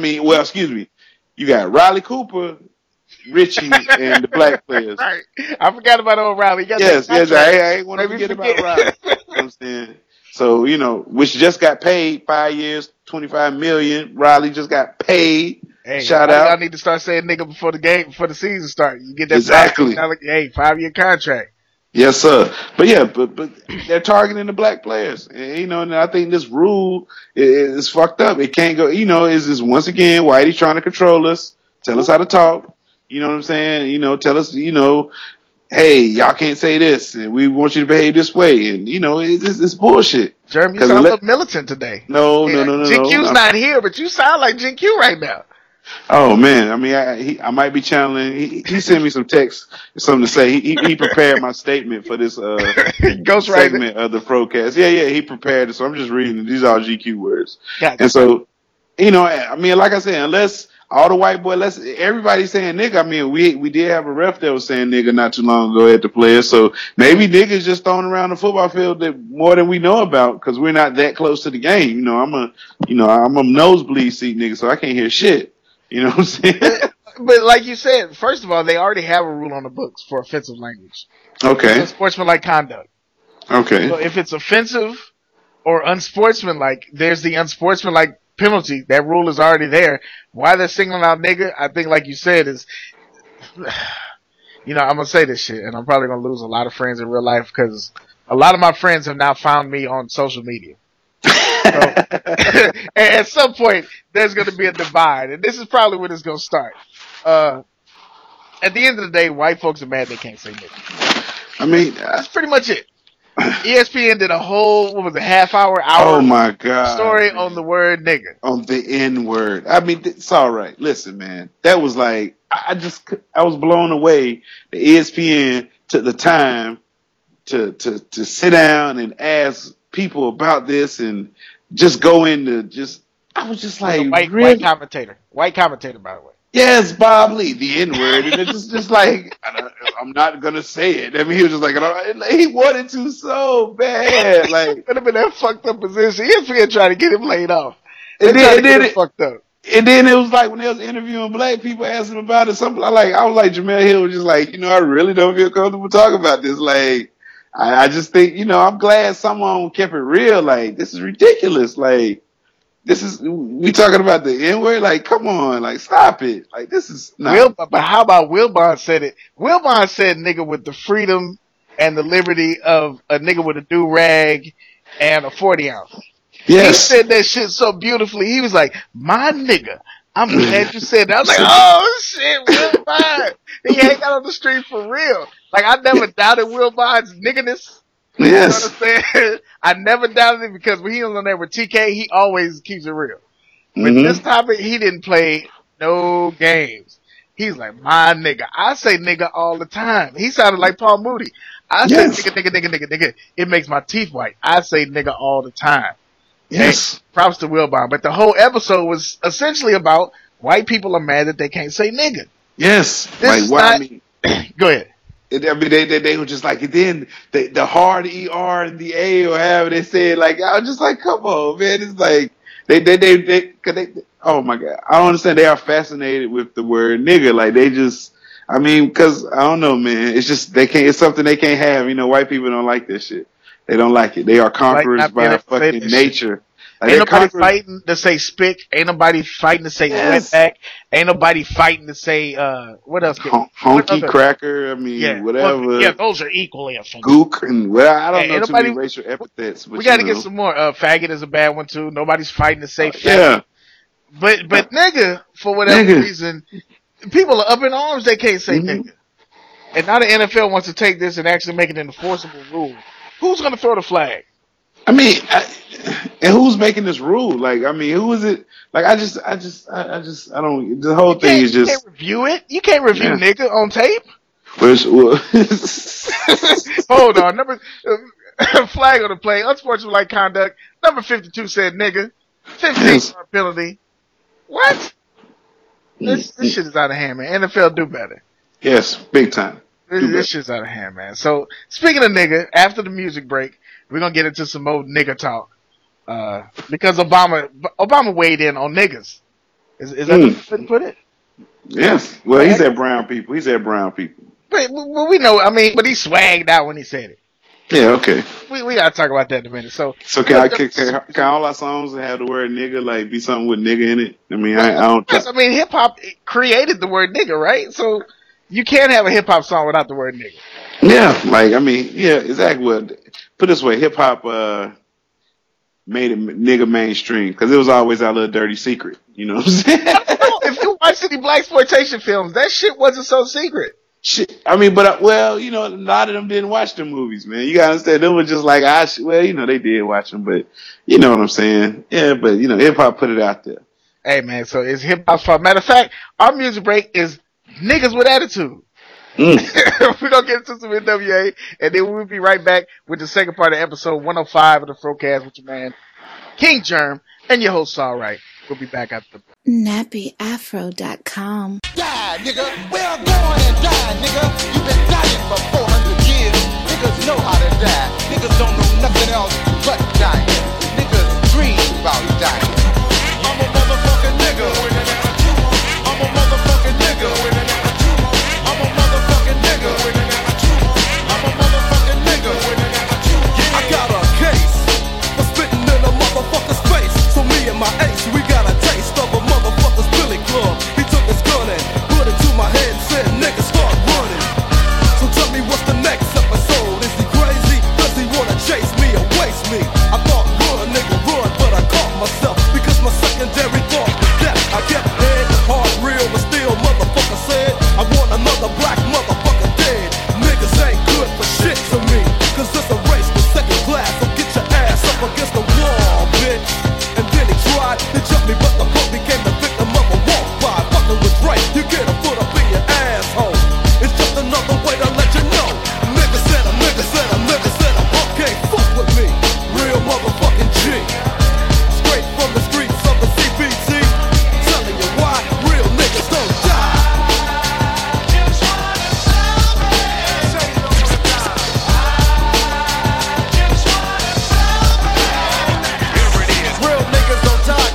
you got Riley Cooper, Richie, and the black players. Right. I forgot about old Riley. Yes, I ain't want to forget about Riley. You know what I'm saying? So, which just got paid 5 years, $25 million. Riley just got paid. Hey, shout out. Y'all need to start saying nigga before the season starts. You get that exactly. 5-year contract. Yes, sir. But they're targeting the black players. And I think this rule is fucked up. It can't go, is this once again, Whitey trying to control us, tell us how to talk. You know what I'm saying? Tell us, hey, y'all can't say this, and we want you to behave this way. And, it's bullshit. Jeremy, you sound a little militant today. No. GQ's not here, but you sound like GQ right now. Oh man, I mean, I might be channeling. He sent me some text, something to say. He prepared my statement for this segment of the Frocast. Yeah, he prepared it. So I'm just reading. These are all GQ words. Gotcha. And so, I mean, like I said, unless all the white boy, everybody's saying nigga. I mean, we did have a ref that was saying nigga not too long ago at the players. So maybe niggas just thrown around the football field more than we know about because we're not that close to the game. I'm a nosebleed seat nigga, so I can't hear shit. You know what I'm saying? But like you said, first of all, they already have a rule on the books for offensive language. Okay. Unsportsmanlike conduct. Okay. So if it's offensive or unsportsmanlike, there's the unsportsmanlike penalty. That rule is already there. Why they're singling out nigga, I think like you said is, I'm going to say this shit and I'm probably going to lose a lot of friends in real life because a lot of my friends have now found me on social media. So, at some point, there's going to be a divide, and this is probably when it's going to start. At the end of the day, white folks are mad they can't say nigga. I mean, that's pretty much it. ESPN did a whole, hour oh my God, story on the word nigga. On the N word. I mean, it's all right. Listen, man, that was like, I was blown away. The ESPN took the time to sit down and ask people about this and just go into just I was just like, white commentator, by the way. Yes, Bob Lee, the N-word, and it's just like I'm not gonna say it. I mean, he was just like he wanted to so bad, like could have been that fucked up position. ESPN trying to get him laid off. And then it fucked up. And then it was like when they was interviewing black people, asking about it. Something I was like Jamel Hill was just like, I really don't feel comfortable talking about this. Like, I just think, I'm glad someone kept it real. Like, this is ridiculous. Like, we talking about the N-word? Like, come on, like, stop it. Like, this is not. But how about Wilbon said it? Wilbon said nigga with the freedom and the liberty of a nigga with a do-rag and a 40 ounce. Yes. He said that shit so beautifully. He was like, my nigga. I'm glad you said that. I was like, oh shit, Wilbon. He hang out on the street for real. Like, I never doubted Wilbon's nigginess. Yes. You know what I'm saying? I never doubted it because when he was on there with TK, he always keeps it real. With this topic, he didn't play no games. He's like, my nigga. I say nigga all the time. He sounded like Paul Moody. I say nigga. It makes my teeth white. I say nigga all the time. Yes. Hey, props to Wilbon. But the whole episode was essentially about white people are mad that they can't say nigga. Yes. This go ahead. I mean, they were just like, and then the hard ER and the A or however they said, like, I was just like, come on, man. It's like, they oh my God. I don't understand. They are fascinated with the word nigga. Like, they just, I mean, cause I don't know, man. It's just, it's something they can't have. White people don't like this shit. They don't like it. They are conquerors by fucking nature. Like, ain't nobody fighting to say spick. Ain't nobody fighting to say wetback. Ain't nobody fighting to say, what else? Honky cracker. I mean, whatever. Well, yeah, those are equally offensive. Gook and, I don't know too many racial epithets. But we gotta get some more. Faggot is a bad one too. Nobody's fighting to say faggot. Yeah. But nigga, for whatever reason, people are up in arms they can't say nigga. And now the NFL wants to take this and actually make it an enforceable rule. Who's gonna throw the flag? I mean, and who's making this rule? Like, I mean, who is it? Like, I don't, the whole thing is just. You can't review it. You can't review nigga on tape. Hold on. Flag on the play. Unsportsmanlike conduct. Number 52 said nigga. 15 penalty. What? This shit is out of hand, man. NFL do better. Yes, big time. This shit's out of hand, man. So, speaking of nigga, after the music break, we're gonna get into some more nigga talk. Because Obama weighed in on niggas. Is that the way to put it? Yes. Well, he said brown people. But we know, I mean, but he swagged out when he said it. Yeah, okay. We gotta talk about that in a minute. So can all our songs have the word nigga, like, be something with nigga in it? I mean, I don't. Yes, I mean, hip hop created the word nigga, right? So you can't have a hip hop song without the word nigga. Yeah, like, I mean, yeah, exactly. Put it this way, hip hop made it nigga mainstream because it was always our little dirty secret. You know what I'm saying? If you watch any blaxploitation films, that shit wasn't so secret. Shit, I mean, but a lot of them didn't watch the movies, man. You gotta understand, they were just like, they did watch them, but you know what I'm saying? Yeah, but hip hop put it out there. Hey, man, so it's hip hop's fault. Matter of fact, our music break is niggas with attitude. We're gonna get into some NWA, and then we'll be right back with the second part of episode 105 of the Frocast with your man King Germ and your host Saul Wright. We'll be back after the NappyAfro.com. Die, nigga. We're going and die, nigga. You've been dying for 400 years. Niggas know how to die. Niggas don't know nothing else but dying. Niggas dream about dying. I'm a motherfucking nigga. I'm a motherfucking nigga. I'm a motherfucking nigga. I'm a motherfucking nigga. I got a case for spitting in a motherfucker's face. So me and my ace, we got a taste of a motherfucker's Billy Club. He took his gun and put it to my head and said, nigga, start running. So tell me what's the next episode? Is he crazy? Does he wanna chase me or waste me? I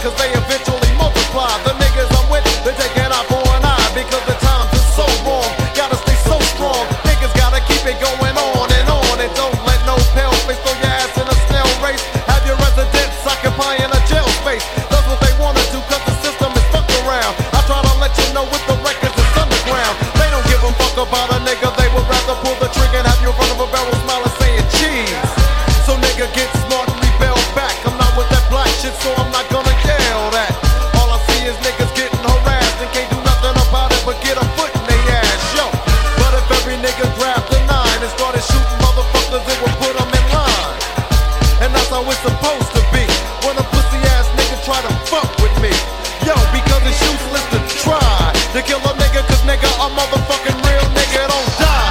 cause they eventually multiply. The niggas I'm with, they take an eye for an eye, because the times is so wrong. Gotta stay so strong, niggas gotta keep it going on, and don't let no pale face throw your ass in a snail race. Have your residents occupying a jail space. That's what they wanna do, cause the system is fucked around. I try to let you know with the records it's underground. They don't give a fuck about a nigga, they would rather pull the trigger and have you in front of a barrel smiling saying cheese. So nigga get smart and rebel back. I'm not with that black shit, so I'm not gonna yell that. All I see is niggas getting harassed and can't do nothing about it but get a foot in their ass, yo. But if every nigga grabbed a 9 and started shooting motherfuckers, it would put them in line. And that's how it's supposed to be when a pussy ass nigga try to fuck with me. Yo, because it's useless to try to kill a nigga, cause nigga, a motherfucking real nigga don't die.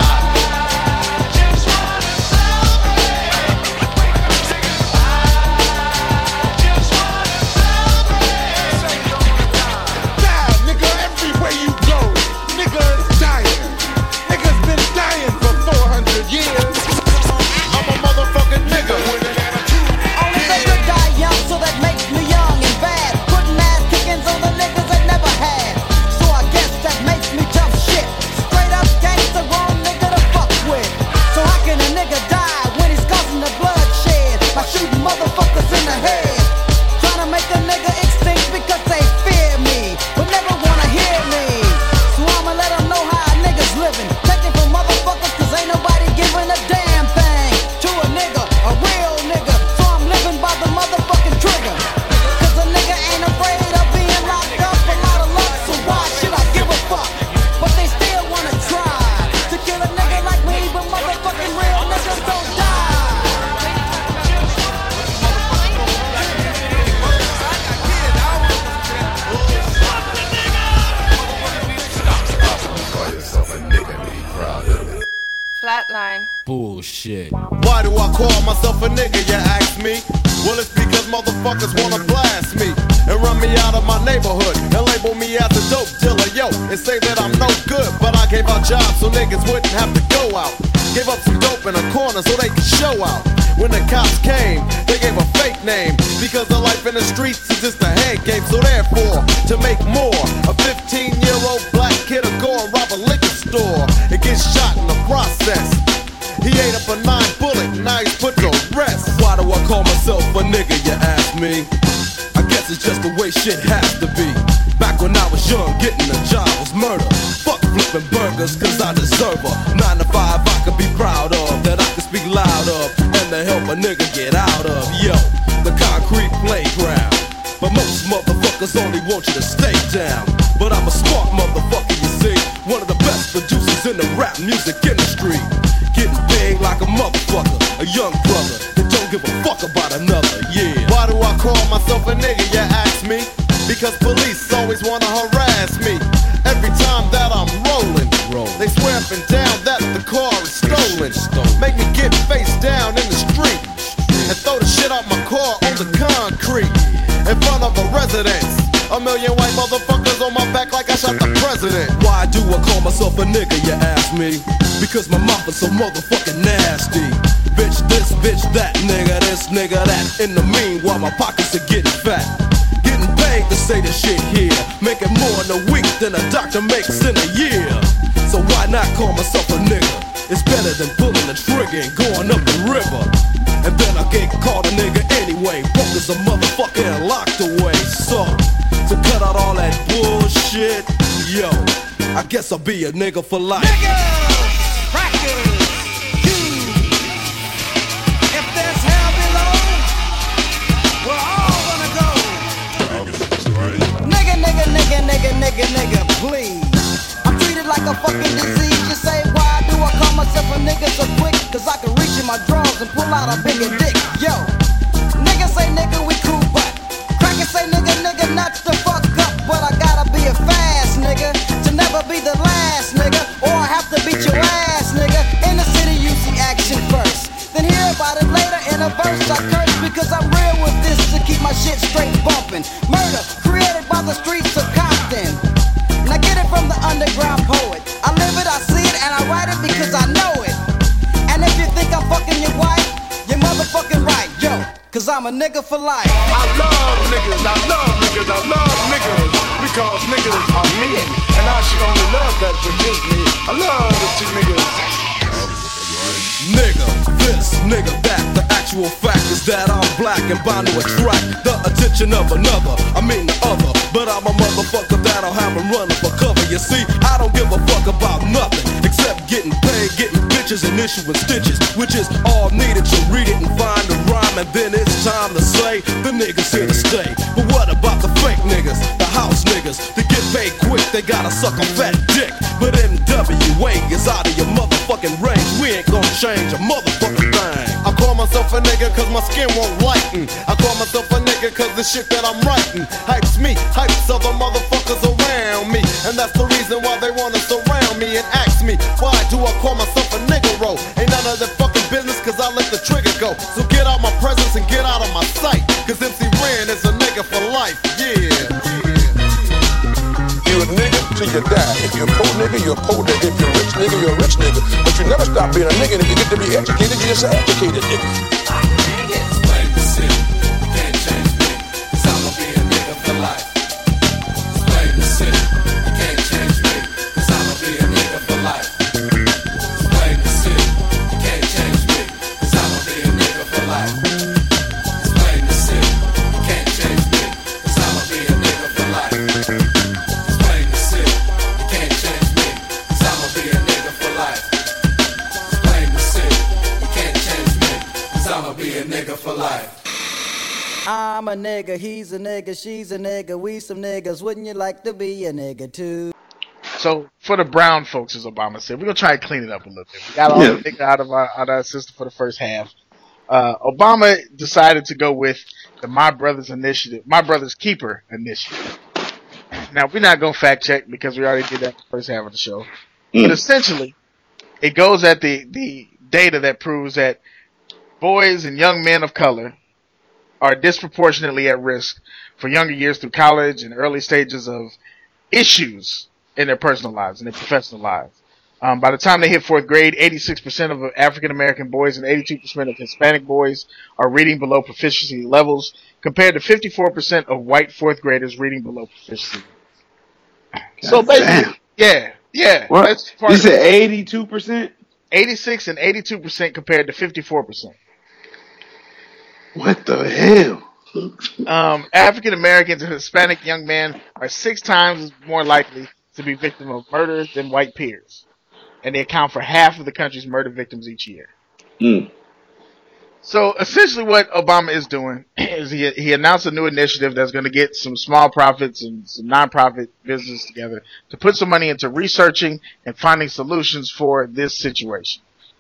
Flatline. Bullshit. Why do I call myself a nigga, you ask me? Well, it's because motherfuckers wanna blast me and run me out of my neighborhood and label me as a dope dealer, yo, and say that I'm no good. But I gave out jobs so niggas wouldn't have to go out. Gave up some dope in a corner so they could show out. When the cops came, they gave a fake name, because the life in the streets is just a head game. So therefore, to make more, a 15-year-old black kid will go and rob a liquor store and get shot in the process. He ate up a 9-bullet, now he's put to rest. Why do I call myself a nigga, you ask me? I guess it's just the way shit has to be. Back when I was young, getting a job was murder. Fuck flipping burgers, cause I deserve a 9 to 5 I could be proud of, that I could speak loud of, and to help a nigga get out of. Yo, the concrete playground. But most motherfuckers only want you to stay down. But I'm a smart motherfucker, you see. One of the best producers in the rap music industry. Getting big like a motherfucker, a young brother that don't give a fuck about another, yeah. Why do I call myself a nigga, you ask me? Because police always wanna harass me. Every time that I'm rolling, they swear up and down that the car is stolen. Make me get face down in the street and throw the shit out my car on the concrete in front of a residence. A million white motherfuckers on my back like I shot the president. Why do I call myself a nigga, you ask me? Because my mouth is so motherfucking nasty. Bitch this, bitch that, nigga this, nigga that. In the meanwhile, my pockets are getting fat. Getting paid to say this shit here. Making more in a week than a doctor makes in a year. So why not call myself a nigga? It's better than pulling the trigger and going up the river. And then I get called a nigga anyway. Broke as a motherfucker and locked away. So, to cut out all that bullshit, yo, I guess I'll be a nigga for life. Niggas, crackers, you. If there's hell below, we're all gonna go. Nigga, nigga, nigga, nigga, nigga, nigga, please. I'm treated like a fucking disease. You say, why do I call myself a nigga so quick? Cause I can reach in my drawers and pull out a bigger dick. Yo, niggas say nigga, we cool, but crackers say nigga, nigga, not the fuck up. But I gotta be a fast nigga to never be the last nigga, or I have to beat your ass, nigga. In the city you see action first, then hear about it later in a verse. I curse because I'm real with this to keep my shit straight bumping. Murder created by the streets of Compton. Now get it from the underground poet. I live it, I see it, and I write it because I know it. And if you think I'm fucking your wife, you're motherfucking right, yo. cause I'm a nigga for life. I love niggas, I love niggas, I love niggas, because niggas are me, and I should only love that which is me. I love the two niggas. Nigga, this, nigga, that. The actual fact is that I'm black and bound to attract the attention of another. I mean the other, but I'm a motherfucker that'll have him running for cover. You see, I don't give a fuck about nothing except getting paid, getting bitches and issuing stitches, which is all needed to read it and find a rhyme. And then it's time to say the niggas here to stay. But what about the fake niggas, the house niggas? To get paid quick, they gotta suck a fat dick. But NWA is out of your motherfucking range. We ain't gonna change a motherfucking thing. I call myself a nigga cause my skin won't lighten. I call myself a nigga cause the shit that I'm writing hypes me, hypes other motherfuckers around me. And that's the reason why they wanna surround me and ask me, why do I call myself a niggero? Ain't none of that fucking business cause I let the trigger go. So get out my presence and get out of my sight, cause MC Ren is a nigga for life, yeah. You a nigga till you die. If you're a poor nigga, you're a poor nigga. If you're a rich nigga, you're a rich nigga. But you never stop being a nigga. And if you get to be educated, you're just an educated nigga. Explain the city, you can't change me, cause I'ma be a nigga for life. Explain the city, you can't change me, cause I'ma be a nigga for life. Explain the city, you can't change me, cause I'ma be a nigga for life. Explain the city, you can't change me, cause I'ma be a nigga for life. Explain the city, you can't change me, cause I'ma be a nigga for life. Explain the city, you can't change me, cause I'ma be a nigga for life. I'm a nigga, he's a nigga, she's a nigga, we some niggas. Wouldn't you like to be a nigga too? So for the brown folks, as Obama said, we're gonna try to clean it up a little bit. We got all the nigga out of our system for the first half. Obama decided to go with the My Brother's Initiative, My Brother's Keeper Initiative. Now we're not gonna fact check because we already did that in the first half of the show. But essentially, it goes at the data that proves that boys and young men of color are disproportionately at risk for younger years through college and early stages of issues in their personal lives and their professional lives. By the time they hit fourth grade, 86% of African American boys and 82% of Hispanic boys are reading below proficiency levels, compared to 54% of white fourth graders reading below proficiency. So basically, yeah. What? That's part You of said 82%? 86 and 82% compared to 54%. What the hell? African Americans and Hispanic young men are 6 times more likely to be victims of murder than white peers, and they account for half of the country's murder victims each year. So essentially what Obama is doing is he announced a new initiative that's going to get some small profits and some nonprofit business together to put some money into researching and finding solutions for this situation.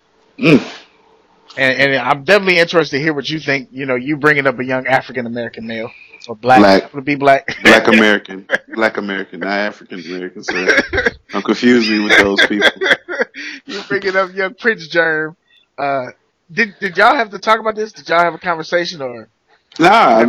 And I'm definitely interested to hear what you think. You know, you bringing up a young African American male or black. Would it be black? Black American, not African American. So I'm confused with those people. You bringing up young Prince Germ. Did y'all have to talk about this? Did y'all have a conversation or? Nah, I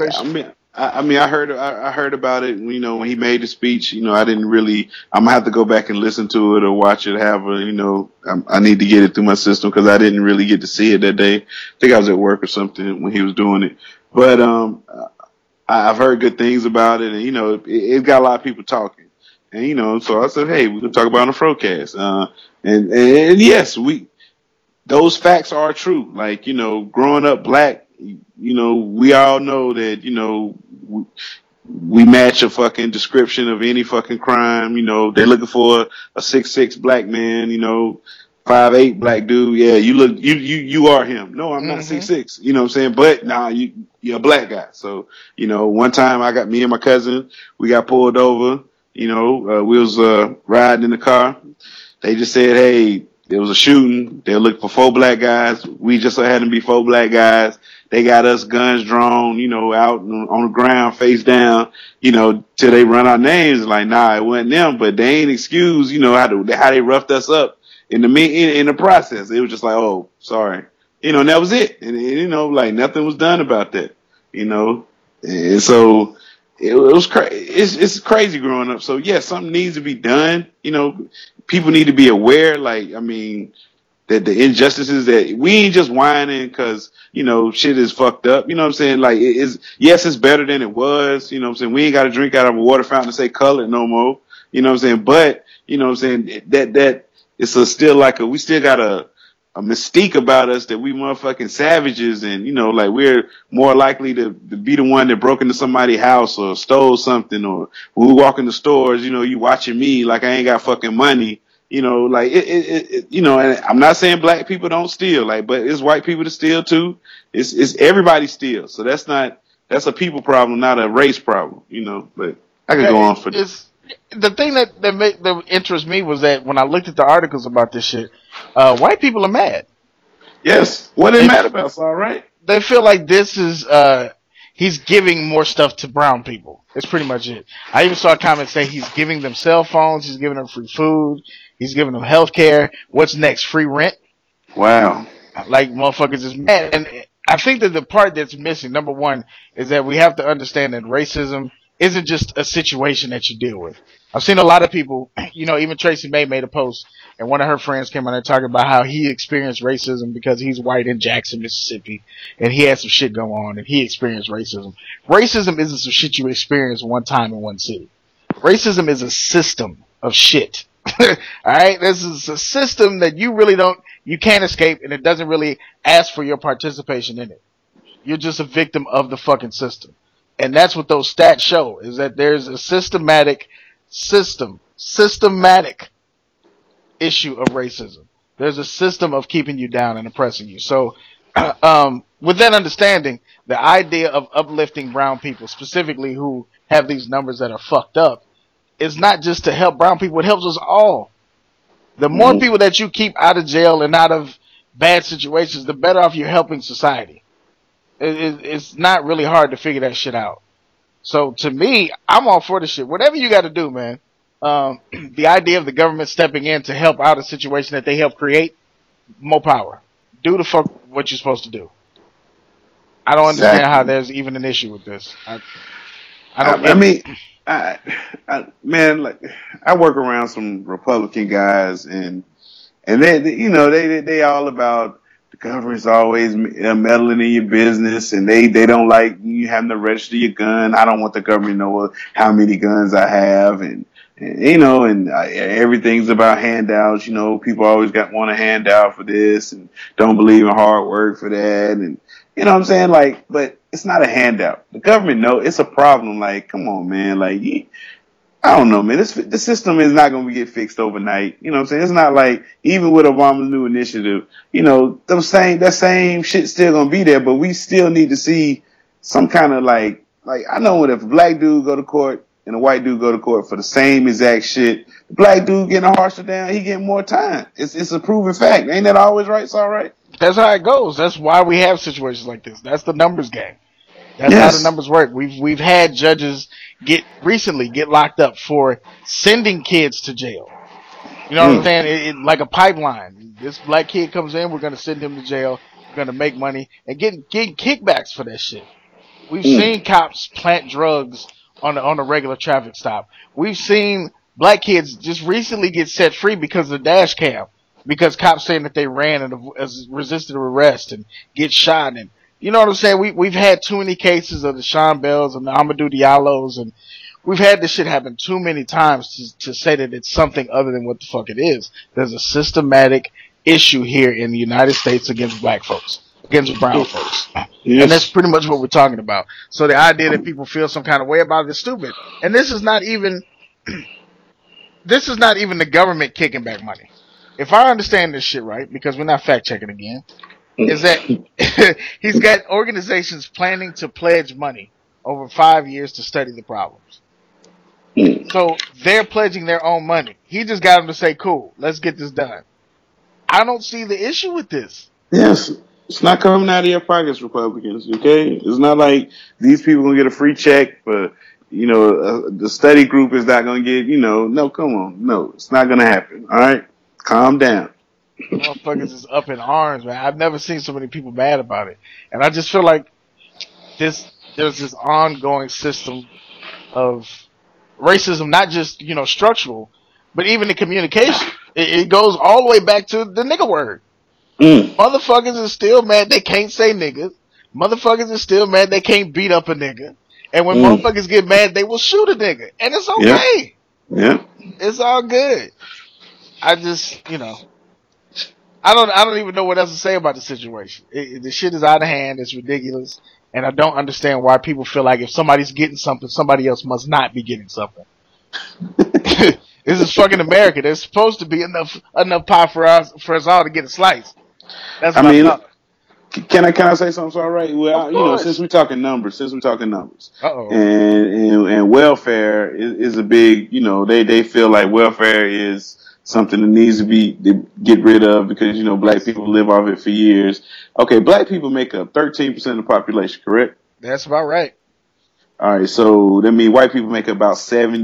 heard about it. You know, when he made the speech. You know, I didn't really. I'm gonna have to go back and listen to it or watch it. I need to get it through my system because I didn't really get to see it that day. I think I was at work or something when he was doing it. But I've heard good things about it, and you know, it got a lot of people talking. And you know, so I said, hey, we can talk about it on the Frocast. And yes, those facts are true. Like, you know, growing up black, you know, we all know that, you know, we match a fucking description of any fucking crime. You know, they're looking for a 6'6" black man, you know, 5'8" black dude. Yeah, you are him. No, I'm not 6'6". You know what I'm saying? But nah, you're a black guy. So, you know, one time me and my cousin, we got pulled over. You know, we was riding in the car. They just said, hey, there was a shooting. They were looking for 4 black guys. We just so happened to be 4 black guys. They got us guns drawn, you know, out on the ground, face down, you know, till they run our names. Like, nah, it wasn't them, but they ain't excuse, you know, how they roughed us up in the process. It was just like, oh, sorry, you know, and that was it. And you know, like nothing was done about that, you know, and so it was crazy. It's crazy growing up. So yeah, something needs to be done. You know, people need to be aware. Like, I mean, that the injustices that we ain't just whining because, you know, shit is fucked up. You know what I'm saying? Like, yes, it's better than it was. You know what I'm saying? We ain't got to drink out of a water fountain to say colored no more. You know what I'm saying? But, you know what I'm saying? That it's still like we still got a mystique about us that we motherfucking savages, and, you know, like we're more likely to be the one that broke into somebody's house or stole something, or when we walk in the stores, you know, you watching me like I ain't got fucking money. You know, like you know, and I'm not saying black people don't steal, like, but it's white people that steal too. It's everybody steals. So that's a people problem, not a race problem, you know, but I could go on for this. The thing that interests me was that when I looked at the articles about this shit, white people are mad. Yes. What they mad about, all right? They feel like this is, he's giving more stuff to brown people. That's pretty much it. I even saw a comment say he's giving them cell phones, he's giving them free food, he's giving them health care. What's next? Free rent? Wow. Like, motherfuckers is mad. And I think that the part that's missing, number one, is that we have to understand that racism isn't just a situation that you deal with. I've seen a lot of people, you know, even Tracy May made a post, and one of her friends came on there talking about how he experienced racism because he's white in Jackson, Mississippi, and he had some shit go on, and he experienced racism. Racism isn't some shit you experience one time in one city. Racism is a system of shit. Alright? This is a system that you can't escape, and it doesn't really ask for your participation in it. You're just a victim of the fucking system. And that's what those stats show, is that there's a systematic issue of racism. There's a system of keeping you down and oppressing you. So, with that understanding, the idea of uplifting brown people, specifically who have these numbers that are fucked up, is not just to help brown people, it helps us all. The more people that you keep out of jail and out of bad situations, the better off you're helping society. It's not really hard to figure that shit out. So to me, I'm all for the shit. Whatever you got to do, man. The idea of the government stepping in to help out a situation that they help create, more power. Do the fuck what you're supposed to do. I don't understand how there's even an issue with this. Man, like, I work around some Republican guys, and they you know, they all about the government's always meddling in your business, and they don't like you having to register your gun. I don't want the government to know how many guns I have, and you know, and everything's about handouts. You know, people always want a handout for this, and don't believe in hard work for that, and you know what I'm saying? Like, but it's not a handout. The government knows it's a problem. Like, come on, man. Like, I don't know, man. The system is not going to get fixed overnight. You know what I'm saying? It's not like, even with Obama's new initiative, you know, that same shit's still going to be there, but we still need to see some kind of like I know if a black dude go to court and a white dude go to court for the same exact shit, the black dude getting a harsher down, he getting more time. It's a proven fact. Ain't that always right? It's all right. That's how it goes. That's why we have situations like this. That's the numbers game. That's how the numbers work. We've had judges recently get locked up for sending kids to jail. You know what I'm saying? Like a pipeline. This black kid comes in, we're going to send him to jail. We're going to make money and getting kickbacks for that shit. We've seen cops plant drugs on a regular traffic stop. We've seen black kids just recently get set free because of the dash cam. Because cops saying that they ran and resisted arrest and get shot, and you know what I'm saying? We've had too many cases of the Sean Bells and the Amadou Diallos, and we've had this shit happen too many times to say that it's something other than what the fuck it is. There's a systematic issue here in the United States against black folks, against brown folks, and that's pretty much what we're talking about. So the idea that people feel some kind of way about it is stupid, and this is not even the government kicking back money. If I understand this shit right, because we're not fact checking again, is that he's got organizations planning to pledge money over 5 years to study the problems. So they're pledging their own money. He just got them to say, cool, let's get this done. I don't see the issue with this. Yes. It's not coming out of your pockets, Republicans, okay? It's not like these people going to get a free check for, you know, the study group is not going to get, you know, no, come on. No, it's not going to happen, all right? Calm down. Motherfuckers is up in arms, man. I've never seen so many people mad about it. And I just feel like there's this ongoing system of racism, not just, you know, structural, but even the communication. It goes all the way back to the nigger word. Motherfuckers is still mad they can't say niggas. Motherfuckers is still mad they can't beat up a nigga. And when motherfuckers get mad, they will shoot a nigga. And it's okay. Yeah. It's all good. I just, I don't even know what else to say about the situation. The shit is out of hand. It's ridiculous. And I don't understand why people feel like if somebody's getting something, somebody else must not be getting something. This is fucking America. There's supposed to be enough pie for us all to get a slice. That's what I thought. Can I say something? All right. Well, since we're talking numbers, Uh-oh. and welfare is a big, they feel like welfare is something that needs to be get rid of because black people live off it for years. Okay, black people make up 13% of the population, correct? That's about right. All right, so that means white people make up about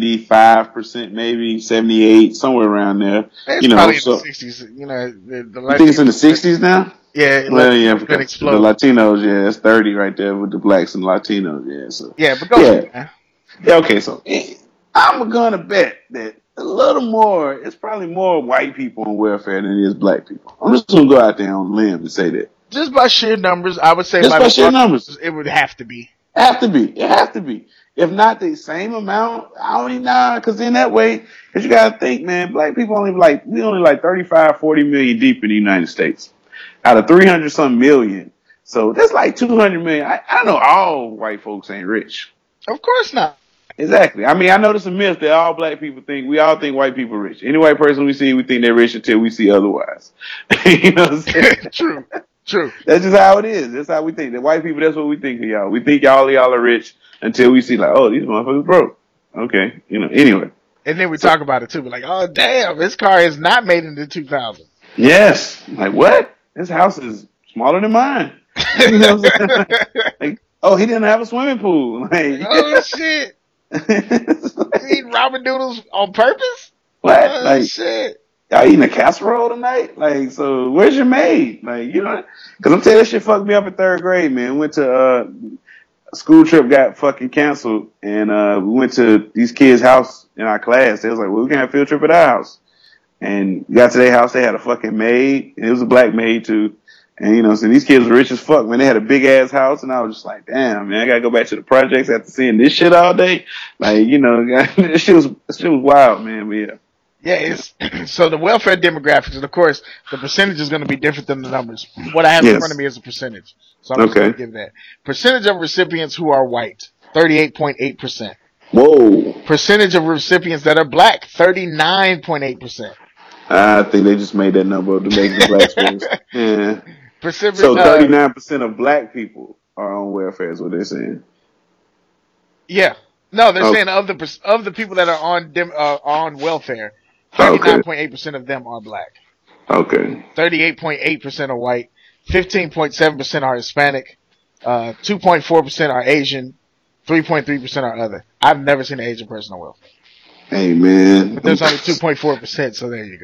75%, maybe 78, somewhere around there. It's probably in the 60s. You think it's in the 60s now? Yeah, because the explode. Latinos, it's 30 right there with the blacks and Latinos, So but go ahead, man. Yeah, okay, so I'm gonna bet that a little more, it's probably more white people on welfare than it is black people. I'm just gonna go out there on a limb and say that. Just by sheer numbers, I would say it would have to be. It have to be. If not the same amount, I don't even know, because in that way, because you gotta think, man, black people we only 35, 40 million deep in the United States. Out of 300 some million. So that's like 200 million. I know all white folks ain't rich. Of course not. Exactly. I mean, I know there's a myth that all black people we all think white people rich. Any white person we see, we think they're rich until we see otherwise. You know what I'm saying? True. That's just how it is. That's how we think. The white people, that's what we think of y'all. We think y'all are rich until we see these motherfuckers broke. Okay. Anyway. And then we talk about it too. We're like, oh damn, this car is not made in the 2000s. Yes. Like what? This house is smaller than mine. You know what I'm saying? He didn't have a swimming pool. Oh shit. You eating ramen noodles on purpose? What? Oh shit. Y'all eating a casserole tonight? So where's your maid? Because I'm telling you, that shit fucked me up in 3rd grade, man. We went to a school trip, got fucking canceled, and we went to these kids' house in our class. They was like, well, we can have a field trip at our house. And got to their house, they had a fucking maid, and it was a black maid too. And so these kids were rich as fuck, man. They had a big ass house, and I was just like, damn, man, I gotta go back to the projects after seeing this shit all day. This shit was wild, man. But yeah. Yeah, so the welfare demographics, and of course, the percentage is going to be different than the numbers. What I have in front of me is a percentage. So I'm just going to give that. Percentage of recipients who are white, 38.8%. Whoa. Percentage of recipients that are black, 39.8%. I think they just made that number up to make the black schools. Yeah. So 39% of black people are on welfare is what they're saying. Yeah. No, they're saying of the people that are on welfare, 39.8% of them are black. Okay. 38.8% are white. 15.7% are Hispanic. 2.4% are Asian. 3.3% are other. I've never seen an Asian person on welfare. Hey, man. But there's only 2.4%, so there you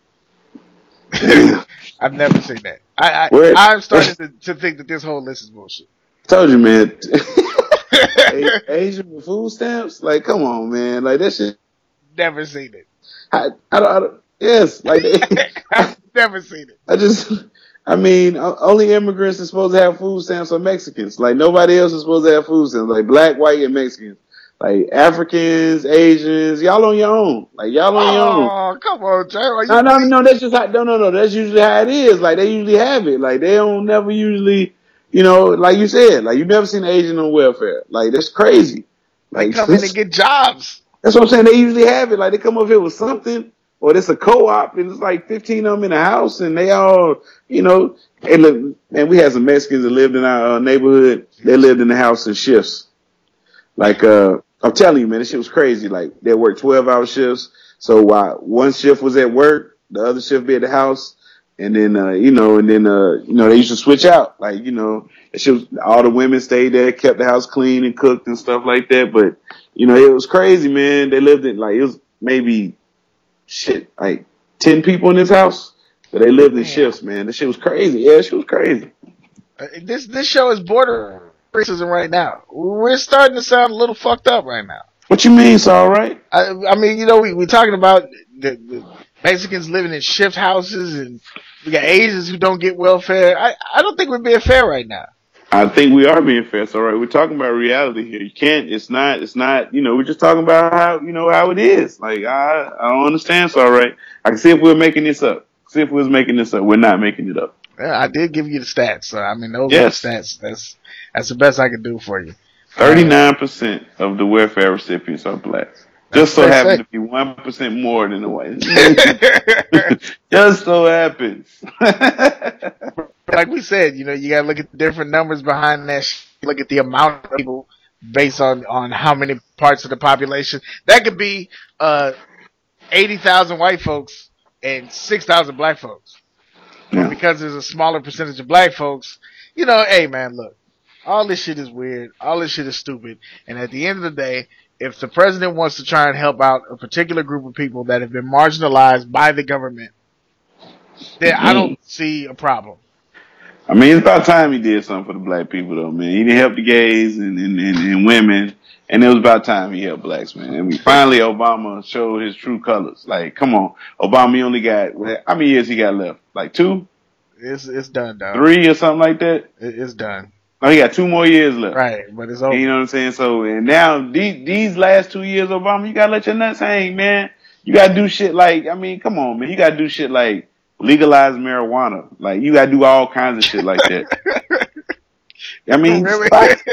go. I've never seen that. I'm starting to think that this whole list is bullshit. Told you, man. Asian with food stamps? Come on, man. That shit. Never seen it. I don't, yes. I've never seen it. Only immigrants are supposed to have food stamps are Mexicans. Nobody else is supposed to have food stamps. Black, white, and Mexicans. Africans, Asians, y'all on your own. Y'all on your own. Oh, come on, Jay. No, that's just how, no, that's usually how it is. They usually have it. They don't never usually, like you said, you never seen an Asian on welfare. That's crazy. They come in and get jobs. That's what I'm saying. They usually have it. They come up here with something, or it's a co-op, and it's 15 of them in a house, and they all, and we had some Mexicans that lived in our neighborhood. They lived in the house in shifts. I'm telling you, man, this shit was crazy. They worked 12-hour shifts. So while one shift was at work, the other shift be at the house. And then, they used to switch out. All the women stayed there, kept the house clean and cooked and stuff like that. But, it was crazy, man. They lived in, it was maybe 10 people in this house. But they lived in shifts, man. The shit was crazy. Yeah, shit was crazy. This show is border racism right now. We're starting to sound a little fucked up right now. What you mean, it's all right? We talking about the Mexicans living in shift houses, and we got Asians who don't get welfare. I don't think we're being fair right now. I think we are being fair. So, right, we're talking about reality here. You can't. It's not. We're just talking about how it is. Like I don't understand. So, all right, I can see if we're making this up. See if we was making this up. We're not making it up. Yeah, I did give you the stats. So I mean, those Yes. are the stats. That's the best I can do for you. 39% of the welfare recipients are blacks. Just so happens to be 1% more than the whites. Just so happens. Like we said, you gotta look at the different numbers behind that. Look at the amount of people based on how many parts of the population. That could be 80,000 white folks and 6,000 black folks. Yeah. But because there's a smaller percentage of black folks, hey man, look, all this shit is weird. All this shit is stupid. And at the end of the day, if the president wants to try and help out a particular group of people that have been marginalized by the government, then I don't see a problem. I mean, it's about time he did something for the black people, though, man. He didn't help the gays and women, and it was about time he helped blacks, man. I mean, finally, Obama showed his true colors. Like, come on, Obama, he only got how many years he got left? Like 2? It's done, dog. 3 or something like that. It's done. Oh, he got 2 more years left. Right, but it's over. You know what I'm saying? So, and now these last 2 years, Obama, you gotta let your nuts hang, man. You gotta do shit like, I mean, come on, man. You gotta do shit like legalize marijuana. Like, you gotta do all kinds of shit like that. I mean, Really?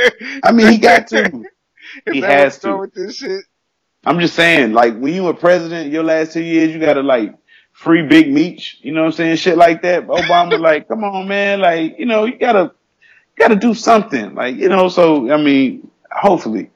he got to. He has to. With this shit? I'm just saying, like, when you were president, your last 2 years, you gotta, like, free Big Meech. You know what I'm saying? Shit like that. Obama, like, come on, man. Like, you gotta do something. Like, so, I mean, hopefully,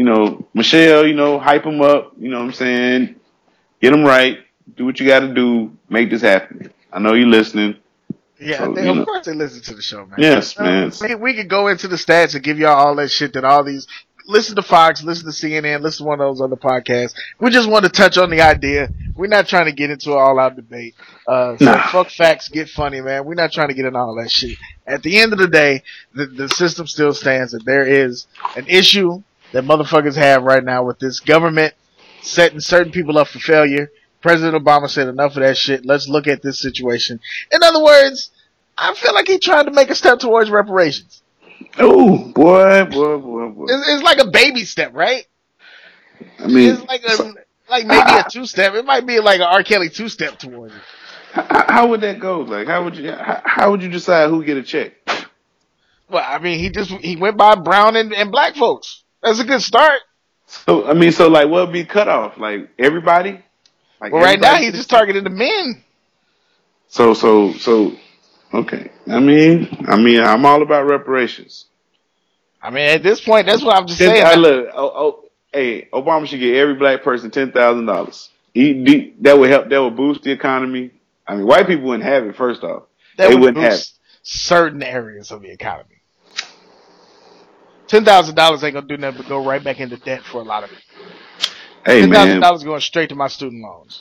Michelle, hype him up. You know what I'm saying? Get him right. Do what you gotta do. Make this happen. I know you're listening. Yeah, So, of course they listen to the show, man. Yes, man. We could go into the stats and give y'all all that shit that all these. Listen to Fox, listen to CNN, listen to one of those other podcasts. We just want to touch on the idea. We're not trying to get into an all-out debate. Fuck facts, get funny, man. We're not trying to get into all that shit. At the end of the day, the system still stands that there is an issue that motherfuckers have right now with this government setting certain people up for failure. President Obama said enough of that shit. Let's look at this situation. In other words, I feel like he tried to make a step towards reparations. Oh, boy. It's like a baby step, right? I mean, it's like maybe a 2-step. It might be like an R. Kelly 2-step towards it. How would that go? Like, how would you decide who get a check? Well, I mean, he went by brown and black folks. That's a good start. So, I mean, like, what would be cut off? Like, everybody? Like, well, right now he's just targeting the men. So, okay. I mean, I'm all about reparations. I mean, at this point, that's what I'm just saying. Hey, Obama should give every black person $10,000. That would help. That would boost the economy. I mean, white people wouldn't have it. First off, they wouldn't have it. Certain areas of the economy. $10,000 ain't gonna do nothing but go right back into debt for a lot of it. Hey, man, $10,000 going straight to my student loans.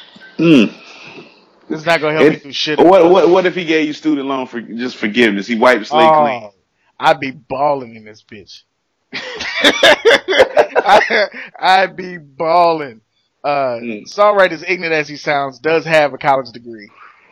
It's not gonna help me do shit. What if he gave you student loan for just forgiveness? He wiped the slate clean. I'd be balling in this bitch. I'd be balling. Songwriter, as ignorant as he sounds, does have a college degree.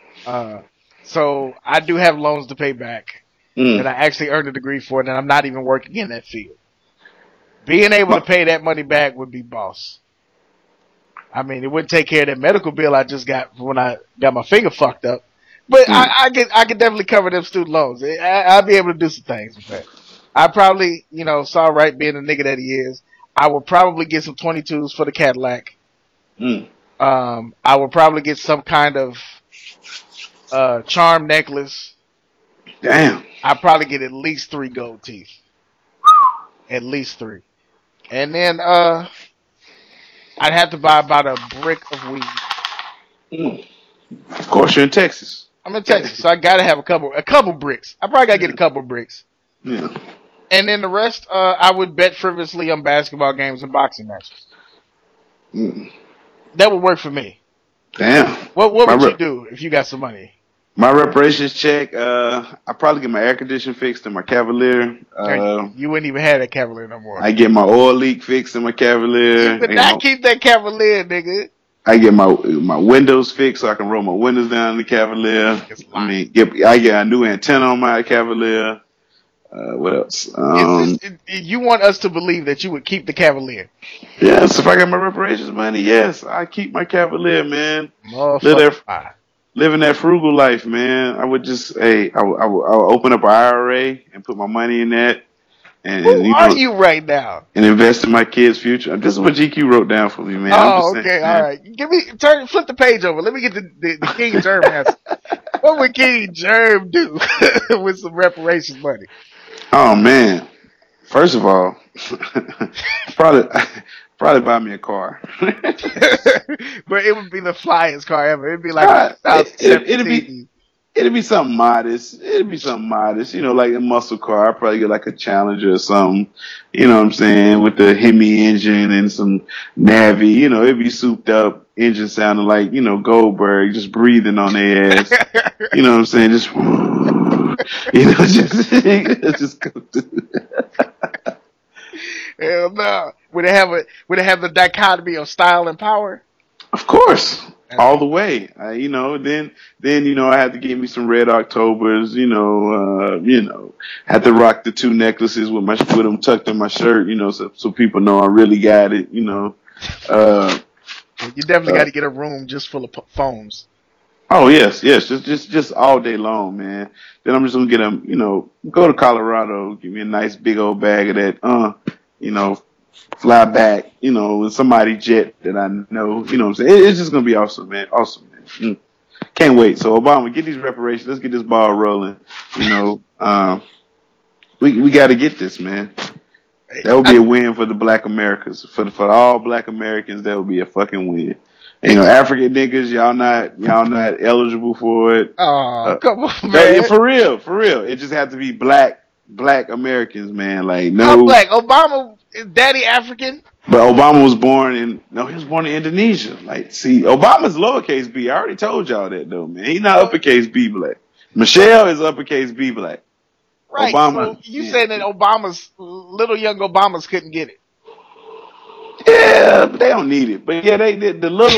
So I do have loans to pay back. And I actually earned a degree for it, and I'm not even working in that field. Being able to pay that money back would be boss. I mean, it wouldn't take care of that medical bill I just got when I got my finger fucked up. But I could definitely cover them student loans. I'd be able to do some things with that. I probably, saw right being the nigga that he is. I would probably get some 22s for the Cadillac. I would probably get some kind of charm necklace. Damn. I'd probably get at least 3 gold teeth. At least 3. And then I'd have to buy about a brick of weed. Of course, you're in Texas. I'm in Texas, so I gotta have a couple bricks. I probably gotta get a couple bricks. Yeah. And then the rest, I would bet frivolously on basketball games and boxing matches. That would work for me. Damn. What would you do if you got some money? My reparations check, I probably get my air conditioner fixed in my Cavalier. You wouldn't even have that Cavalier no more. I get my oil leak fixed in my Cavalier. You could not keep that Cavalier, nigga. I get my windows fixed so I can roll my windows down the Cavalier. I mean, I get a new antenna on my Cavalier. What else? You want us to believe that you would keep the Cavalier? Yes, if I got my reparations money, yes, I keep my Cavalier, man. Living that frugal life, man. I would just, I would open up an IRA and put my money in that. And, Who are you right now? And invest in my kids' future. This is what GQ wrote down for me, man. Oh, okay, all right. Flip the page over. Let me get the King Germ answer. What would King Germ do with some reparations money? Oh man! First of all, probably buy me a car. But it would be the flyest car ever. It'd be like it'd be something modest. It'd be something modest, like a muscle car. I'd probably get like a Challenger or something. You know what I'm saying? With the Hemi engine and some Navi. It'd be souped up. Engine sounding like Goldberg, just breathing on their ass. You know what I'm saying? Just. Just hell no. Would it have the dichotomy of style and power? Of course. All the way. Then I had to give me some Red Octobers, had to rock the 2 necklaces with them tucked in my shirt, so people know I really got it, You definitely got to get a room just full of phones. Oh yes, just all day long, man. Then I'm just gonna get them, go to Colorado, give me a nice big old bag of that, fly back, in somebody jet that I know, what I'm saying. It's just gonna be awesome, man. Awesome, man. Can't wait. So Obama, get these reparations. Let's get this ball rolling. We got to get this, man. That would be a win for the Black Americans. For all Black Americans, that would be a fucking win. African niggas, y'all not eligible for it. Oh, come on, man. For real. It just has to be black Americans, man. Like, no. How black? Obama is daddy African? But Obama was born in Indonesia. Like, see, Obama's lowercase b. I already told y'all that, though, man. He's not uppercase B black. Michelle is uppercase B black. Right. Obama. So you saying that little young Obamas couldn't get it? Yeah, but they don't need it. But yeah, they did the little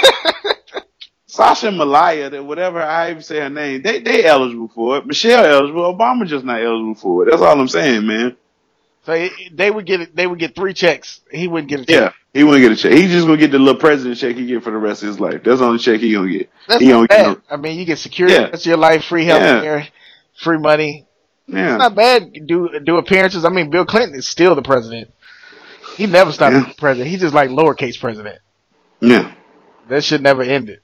Sasha Malaya, whatever I even say her name, they eligible for it. Michelle eligible. Obama just not eligible for it. That's all I'm saying, man. So they would get it. They would get 3 checks. He wouldn't get a check. Yeah, he wouldn't get a check. He's just gonna get the little president check he get for the rest of his life. That's the only check he gonna get. That's not bad. I mean, you get security. Yeah. That's your life, free health care, free money. Yeah, it's not bad. Do appearances. I mean, Bill Clinton is still the president. He never stopped being president. He's just like lowercase president. Yeah. That shit never ended.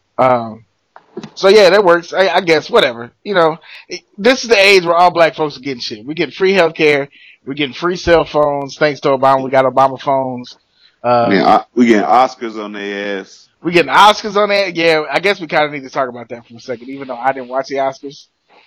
So yeah, that works. I guess, whatever. This is the age where all black folks are getting shit. We're getting free health care. We're getting free cell phones. Thanks to Obama, we got Obama phones. We getting Oscars on their ass. We getting Oscars on that? Yeah, I guess we kind of need to talk about that for a second, even though I didn't watch the Oscars.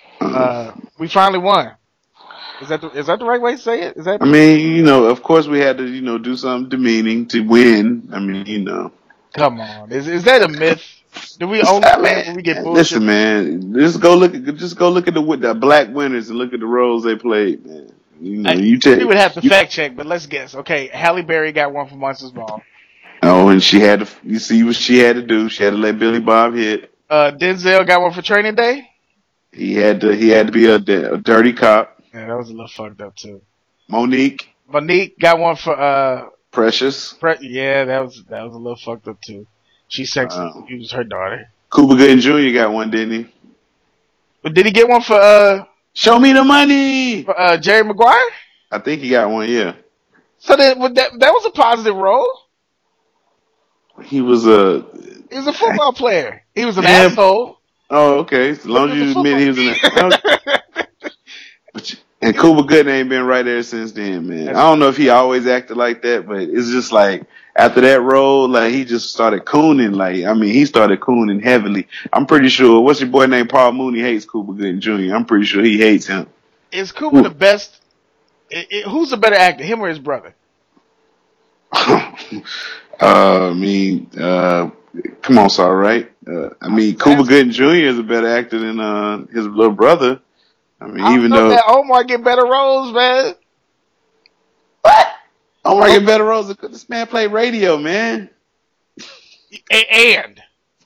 We finally won. Is that the right way to say it? I mean, of course we had to, do something demeaning to win. I mean, Come on. Is that a myth? Do we only win when we get bullshit? Listen, man. Just go look at the black winners and look at the roles they played, man. We would have to fact check, but let's guess. Okay, Halle Berry got one for Monsters Ball. Oh, and she had to. You see what she had to do? She had to let Billy Bob hit. Denzel got one for Training Day. He had to be a dirty cop. Yeah, that was a little fucked up too. Monique got one for Precious. Yeah, that was a little fucked up too. She's sexy. He was her daughter. Cuba Gooding Jr. got one, didn't he? But did he get one for Show Me the Money? For Jerry Maguire? I think he got one, yeah. So that was a positive role. He was a football player. He was an asshole. Oh, okay. As long as you admit he was an asshole. And Cuba Gooding ain't been right there since then, man. I don't know if he always acted like that, but it's just like after that role, like he just started cooning. Like, I mean, he started cooning heavily. I'm pretty sure. What's your boy named Paul Mooney hates Cuba Gooding Jr. I'm pretty sure he hates him. Is Cuba the best? Who's the better actor, him or his brother? Come on, Saul, right? Cuba Gooding Jr. is a better actor than his little brother. I mean, even though that Omar get better roles, man. What? Omar get better roles. This man played radio, man. And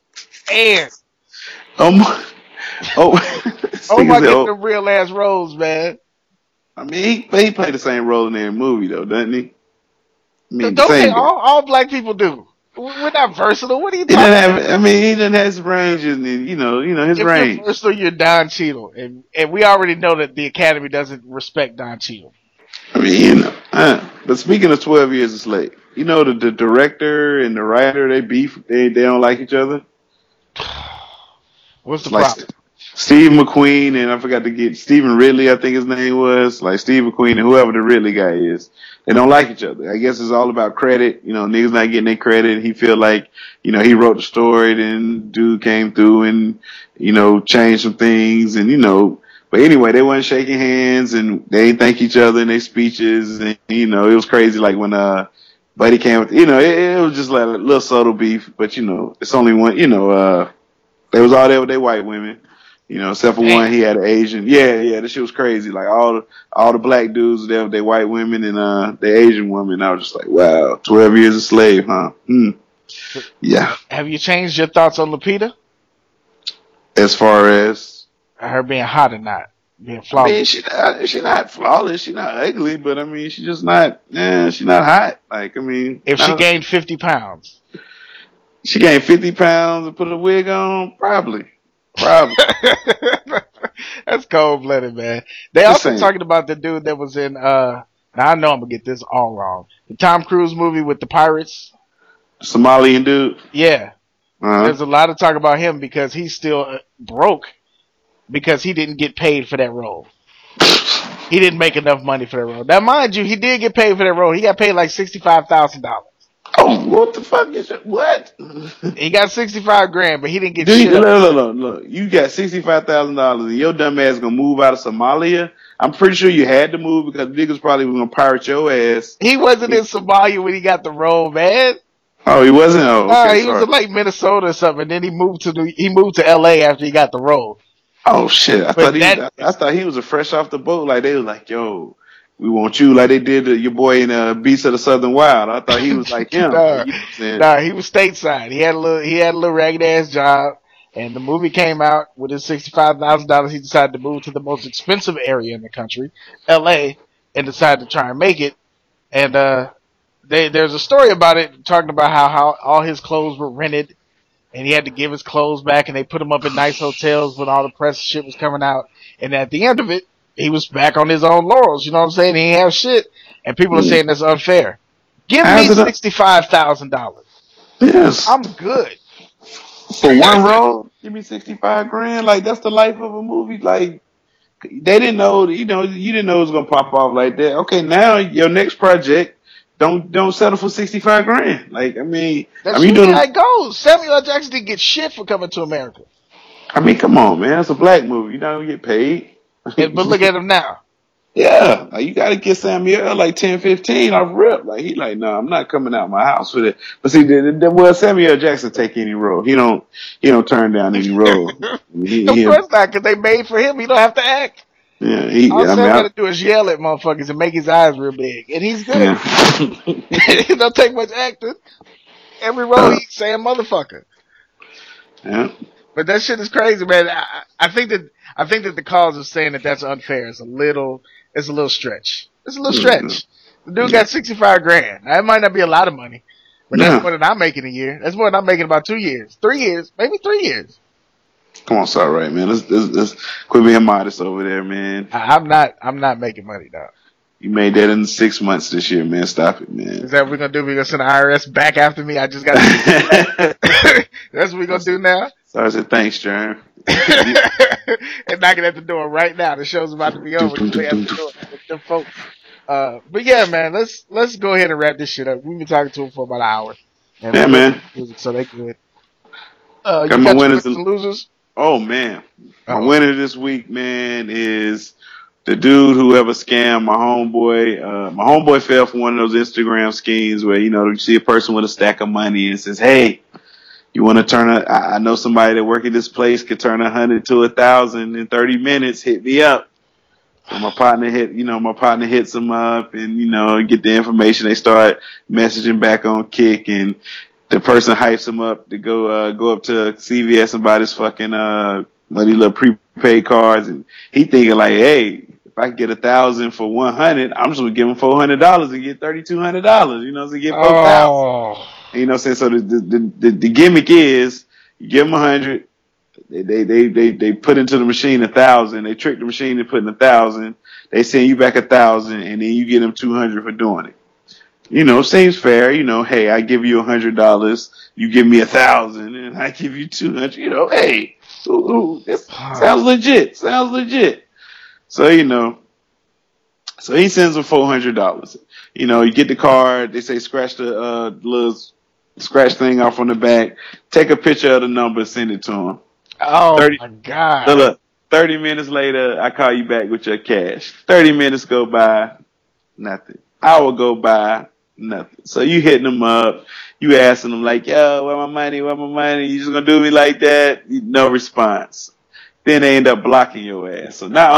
Oh, Omar getting the real ass roles, man. I mean, he played the same role in every movie though, doesn't he? I mean, Don't same they all black people do? We're not versatile. What are you He talking doesn't about? have. I mean, he doesn't have his range, and his If range. you're versatile, you're Don Cheadle. And we already know that the Academy doesn't respect Don Cheadle. I mean, but speaking of 12 Years a Slave, the director and the writer, they beef. They don't like each other. What's the Like problem? Steve McQueen and I forgot to get Stephen Ridley, I think his name was. Like Steve McQueen and whoever the Ridley guy is. They don't like each other. I guess it's all about credit. Niggas not getting their credit. He feel like, he wrote the story, then dude came through and, changed some things and, but anyway, they wasn't shaking hands and they didn't thank each other in their speeches and, it was crazy like when, Buddy came with, it was just like a little subtle beef, but it's only one, they was all there with their white women. Except for one, he had an Asian. Yeah, this shit was crazy. Like all the black dudes there with their white women and the Asian woman. I was just like, wow, 12 years a slave, huh? Yeah. Have you changed your thoughts on Lupita? As far as Her being hot or not? Being I flawless? mean, she not flawless, she not ugly, but I mean, she just not. She not hot. Like I mean, If she gained 50 pounds. she gained 50 pounds and put a wig on, probably. That's cold blooded, man. They Just also saying. talking about the dude that was in now I know I'm gonna get this all wrong. The Tom Cruise movie with the pirates. Somalian dude. Yeah. Uh-huh. There's a lot of talk about him because he's still broke because he didn't get paid for that role. He didn't make enough money for that role. Now mind you, he did get paid for that role. He got paid like $65,000. Oh, what the fuck is it? What? He got 65 grand, but he didn't get Dude, shit. look. You got $65,000 and your dumb ass gonna move out of Somalia. I'm pretty sure you had to move because niggas probably was gonna pirate your ass. He wasn't in Somalia when he got the role, man. Oh, he wasn't. Oh, okay, He was sorry. in like Minnesota or something. And then he moved to LA after he got the role. Oh shit! I But thought he was a fresh off the boat. Like they was like, "Yo, we want you," like they did your boy in Beasts of the Southern Wild. I thought he was like him. Nah. You know what I'm saying? Nah, he was stateside. He had a little ragged ass job, and the movie came out with his $65,000. He decided to move to the most expensive area in the country, LA, and decided to try and make it. And there's a story about it talking about how all his clothes were rented, and he had to give his clothes back, and they put him up in nice hotels when all the press shit was coming out. And at the end of it, he was back on his own laurels. You know what I'm saying? He didn't have shit, and people are saying that's unfair. Give me $65,000. Yes, I'm good. for one role. Give me 65 grand. Like that's the life of a movie. Like they didn't know. You didn't know it was gonna pop off like that. Okay, now your next project. Don't settle for 65 grand. Like I mean, That's you usually how it goes. Samuel L. Jackson didn't get shit for coming to America. I mean, come on, man. It's a black movie. You don't get paid. But look at him now. Yeah, like you gotta get Samuel like 10, 15 off rip. Like he like, no, I'm not coming out my house for that. But see, well, Samuel Jackson take any role. He don't turn down any role. Of course not, because they made for him. He don't have to act. Yeah, All Sam got to do is yell at motherfuckers and make his eyes real big, and he's good. It don't take much acting. Every role he's saying motherfucker. Yeah. But that shit is crazy, man. I think that the cause of saying that that's unfair is a little stretch. It's a little stretch. The dude got 65 grand. Now, it might not be a lot of money, but that's more than I'm making a year. That's more than I'm making about 2 years, 3 years, maybe 3 years. Come on, sorry, right, man. Let's quit being modest over there, man. I'm not making money, dog. You made that in 6 months this year, man. Stop it, man. Is that what we're gonna do? We're gonna send the IRS back after me? I just got. That's what we're gonna do now. So I said, thanks, Jerm. And knocking at the door right now. The show's about to be over. They at the door with them folks. But yeah, man, let's go ahead and wrap this shit up. We've been talking to them for about an hour. And Yeah, man. So they good. Got You my got winners your losers? Oh man, my Uh-oh. winner this week, man, is the dude whoever scammed my homeboy. My homeboy fell for one of those Instagram schemes where you see a person with a stack of money and says, "Hey, you want to turn I know somebody that work at this place could turn 100 to 1,000 in 30 minutes. Hit me up." So my partner hits him up and get the information. They start messaging back on Kick and the person hypes him up to go up to CVS and buy this fucking one of these little prepaid cards, and he thinking like, hey, if I get 1,000 for 100, I'm just gonna give him $400 and get $3,200. You know, to get 4,000. Oh. You know what I'm saying? So the gimmick is you give them 100. They put into the machine 1,000. They trick the machine to put in 1,000. They send you back 1,000, and then you get them 200 for doing it. You know, seems fair. You know, hey, I give you $100, you give me 1,000, and I give you 200. You know, hey, this sounds legit. Sounds legit. So you know, so he sends him $400. You know, you get the card. They say scratch the little scratch thing off on the back. Take a picture of the number, send it to him. Oh my God! So look, 30 minutes later, I call you back with your cash. 30 minutes go by, nothing. Hour go by, nothing. So you hitting them up, you asking them like, yo, where my money? Where my money? You just gonna do me like that? No response. Then they end up blocking your ass. So not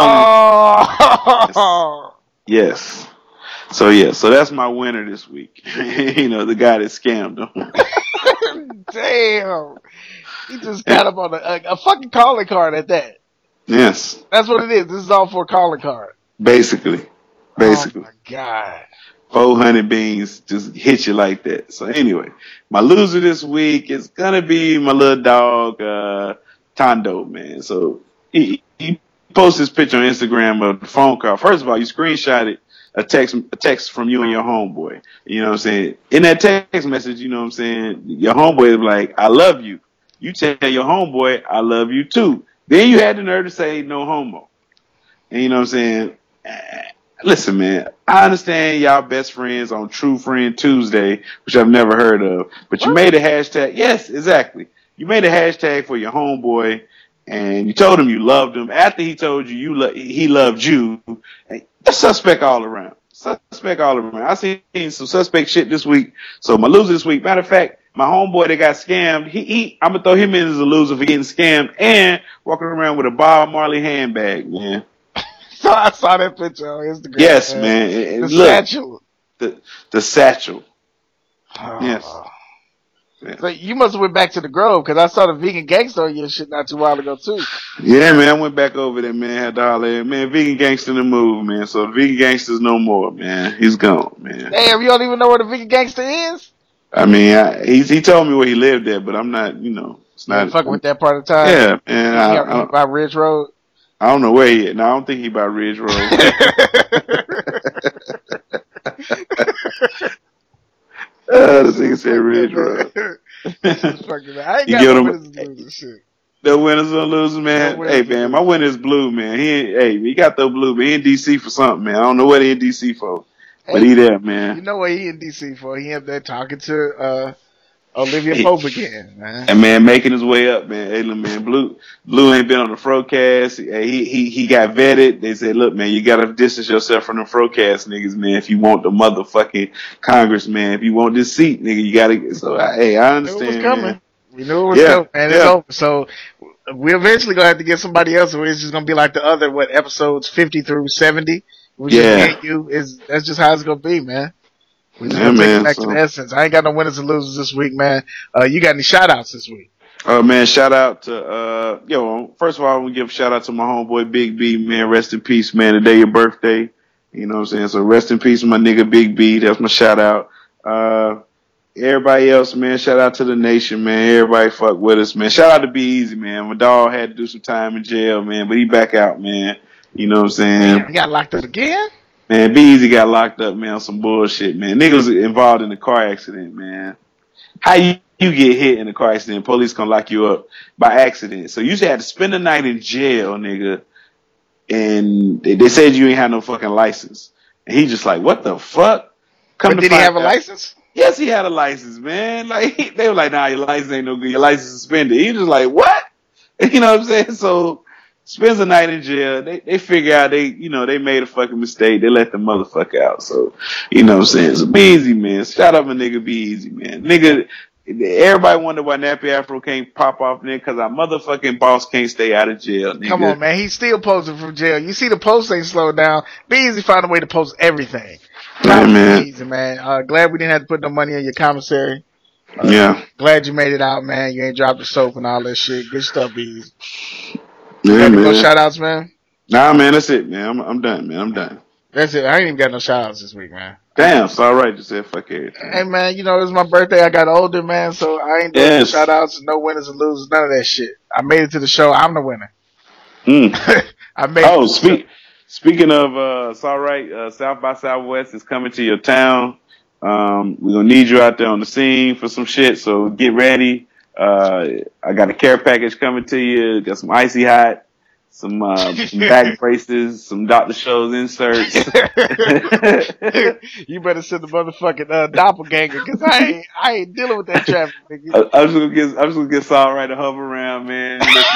only yes. So yeah, so that's my winner this week. You know, the guy that scammed him. Damn. He just got up on a fucking calling card at that. Yes. That's what it is. This is all for a calling card. Basically. Oh my God. 400 beans just hit you like that. So anyway, my loser this week is gonna be my little dog, Tondo, man. So he posted this picture on Instagram of the phone call. First of all, you screenshotted a text from you and your homeboy. You know what I'm saying? In that text message, you know what I'm saying, your homeboy is like, I love you. You tell your homeboy, I love you too. Then you had the nerve to say no homo. And you know what I'm saying? Listen, man, I understand y'all best friends on True Friend Tuesday, which I've never heard of, but you made a hashtag. Yes, exactly. You made a hashtag for your homeboy, and you told him you loved him. After he told you he loved you, that's suspect all around. Suspect all around. I seen some suspect shit this week. So my loser this week, matter of fact, my homeboy that got scammed, I'm gonna throw him in as a loser for getting scammed and walking around with a Bob Marley handbag, man. So I saw that picture on Instagram. Yes, man. The satchel. The satchel. Oh. Yes. Yeah. So you must have went back to the Grove, because I saw the Vegan Gangster on your shit not too while ago too. Yeah, man, I went back over there, man. Had to holler at, man, Vegan Gangster in the move, man. So Vegan Gangster's no more, man. He's gone, man. Damn, you don't even know where the Vegan Gangster is? I mean, he told me where he lived at, but I'm not, you know, it's not fucking with that part of town. Yeah, man. By Ridge Road. I don't know where he is. No, I don't think he by Ridge Road. This nigga said Ridge Road. I ain't got no winners and losers shit. The winners and losers, man. Hey, man, my winner is Blue, man. He got the Blue, but he in DC for something, man. I don't know what he in DC for, but he there, man. You know what he in DC for? He up there talking to Olivia Pope again, man. And man, making his way up, man. Hey, look, man, Blue ain't been on the Frocast. He got vetted. They said, look, man, you gotta distance yourself from the Frocast niggas, man. If you want the motherfucking Congress, man. If you want this seat, nigga, you gotta. So, hey, I understand. It was coming. Man. We knew it was coming, and it's over. So we're eventually gonna have to get somebody else, or it's just gonna be like the other episodes 50 through 70. Which that's just how it's gonna be, man. We just gonna take it back to the essence. I ain't got no winners and losers this week, man. You got any shout outs this week? Man, shout out to first of all, I want to give a shout out to my homeboy Big B, man. Rest in peace, man. Today your birthday. You know what I'm saying? So rest in peace, my nigga Big B. That's my shout out. Everybody else, man, shout out to the nation, man. Everybody fuck with us, man. Shout out to Be Easy, man. My dog had to do some time in jail, man, but he back out, man. You know what I'm saying? He got locked up again? Man, Be Easy got locked up, man, on some bullshit, man. Niggas involved in a car accident, man. How you get hit in a car accident, police gonna lock you up by accident. So you had to spend the night in jail, nigga, and they said you ain't had no fucking license. And he just like, what the fuck? But did he have a license? Yes, he had a license, man. Like, they were like, nah, your license ain't no good. Your license is suspended. He was like, what? You know what I'm saying? So, spends a night in jail. They figure out they made a fucking mistake. They let the motherfucker out. So, you know what I'm saying? So, Be Easy, man. Shout out my nigga Be Easy, man. Nigga, everybody wonder why Nappy Afro can't pop off, nigga, because our motherfucking boss can't stay out of jail, nigga. Come on, man. He's still posting from jail. You see the post ain't slowed down. Be Easy found a way to post everything. Yeah, man. Easy, man. Glad we didn't have to put no money in your commissary. Yeah. Glad you made it out, man. You ain't dropped the soap and all that shit. Good stuff, Bees. Yeah, Got any man. more shout outs, man? Nah, man, that's it, man. I'm done, man. I'm done. That's it. I ain't even got no shout outs this week, man. Damn, it's all right. Just said fuck everything. Hey, man, you know, it was my birthday. I got older, man, so I ain't doing no shout outs, no winners and losers, none of that shit. I made it to the show. I'm the winner. I made it. Speaking of, it's all right. South by Southwest is coming to your town. We're gonna need you out there on the scene for some shit. So get ready. I got a care package coming to you. Got some icy hot, some back braces, some Dr. Scholl's inserts. You better send the motherfucking doppelganger, cause I ain't dealing with that traffic, nigga. I'm just gonna get Saul right to hover around, man.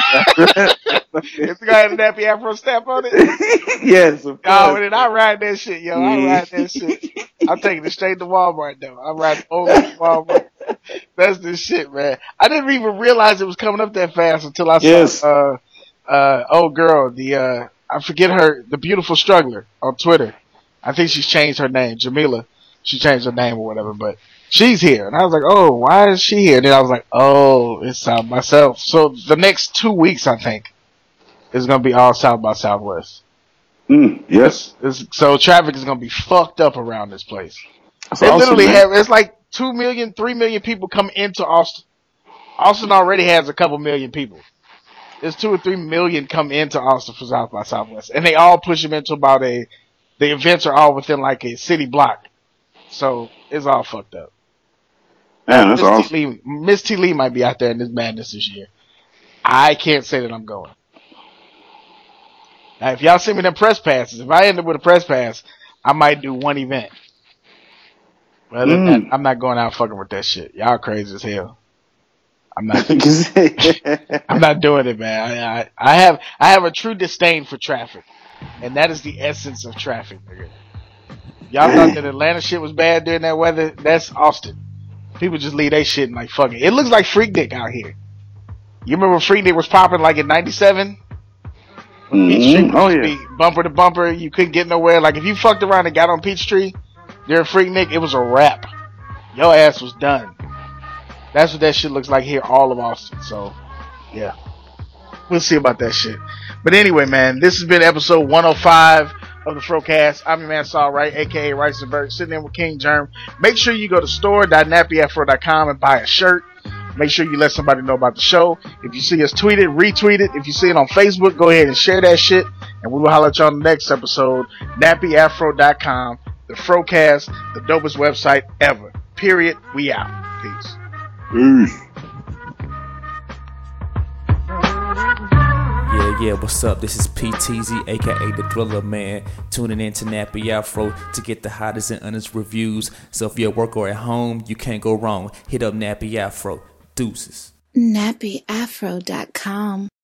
If the guy had a nappy afro stamp on it? Yes, of course. Oh, then I ride that shit, yo. I ride that shit. I'm taking it straight to Walmart, though. I ride over to Walmart. That's the shit, man. I didn't even realize it was coming up that fast until I saw, old girl, I forget her, the beautiful struggler on Twitter. I think she's changed her name, Jamila. She changed her name or whatever, but she's here. And I was like, oh, why is she here? And then I was like, oh, it's South by South. So the next 2 weeks, I think, is going to be all South by Southwest. Yes. So traffic is going to be fucked up around this place. That's They awesome, literally man. have, it's like 2 million, 3 million people come into Austin. Austin already has a couple million people. There's 2 or 3 million come into Austin for South by Southwest. And they all push them into about the events are all within like a city block. So it's all fucked up. Man, that's awesome. Miss T. Lee might be out there in this madness this year. I can't say that I'm going. Now, if y'all send me them press passes, if I end up with a press pass, I might do one event. But other than that, I'm not going out fucking with that shit. Y'all crazy as hell. I'm not. I'm not doing it, man. I have a true disdain for traffic, and that is the essence of traffic, nigga. Y'all thought that Atlanta shit was bad during that weather? That's Austin. People just leave their shit and like fuck it. It looks like Freaknik out here. You remember when Freaknik was popping like in '97? Peachtree used to be bumper to bumper. You couldn't get nowhere. Like if you fucked around and got on Peachtree during Freaknik, it was a wrap. Your ass was done. That's what that shit looks like here, all of Austin. So, yeah. We'll see about that shit. But anyway, man, this has been episode 105 of the Frocast. I'm your man, Saul Wright, a.k.a. Riceberg, sitting in with King Germ. Make sure you go to store.nappyafro.com and buy a shirt. Make sure you let somebody know about the show. If you see us tweet it, retweet it. If you see it on Facebook, go ahead and share that shit. And we will holler at you on the next episode. NappyAfro.com, the Frocast, the dopest website ever. Period. We out. Peace. Yeah, what's up? This is PTZ, aka the Thriller Man, tuning in to Nappy Afro to get the hottest and honest reviews. So if you're at work or at home, you can't go wrong. Hit up Nappy Afro. Deuces. NappyAfro.com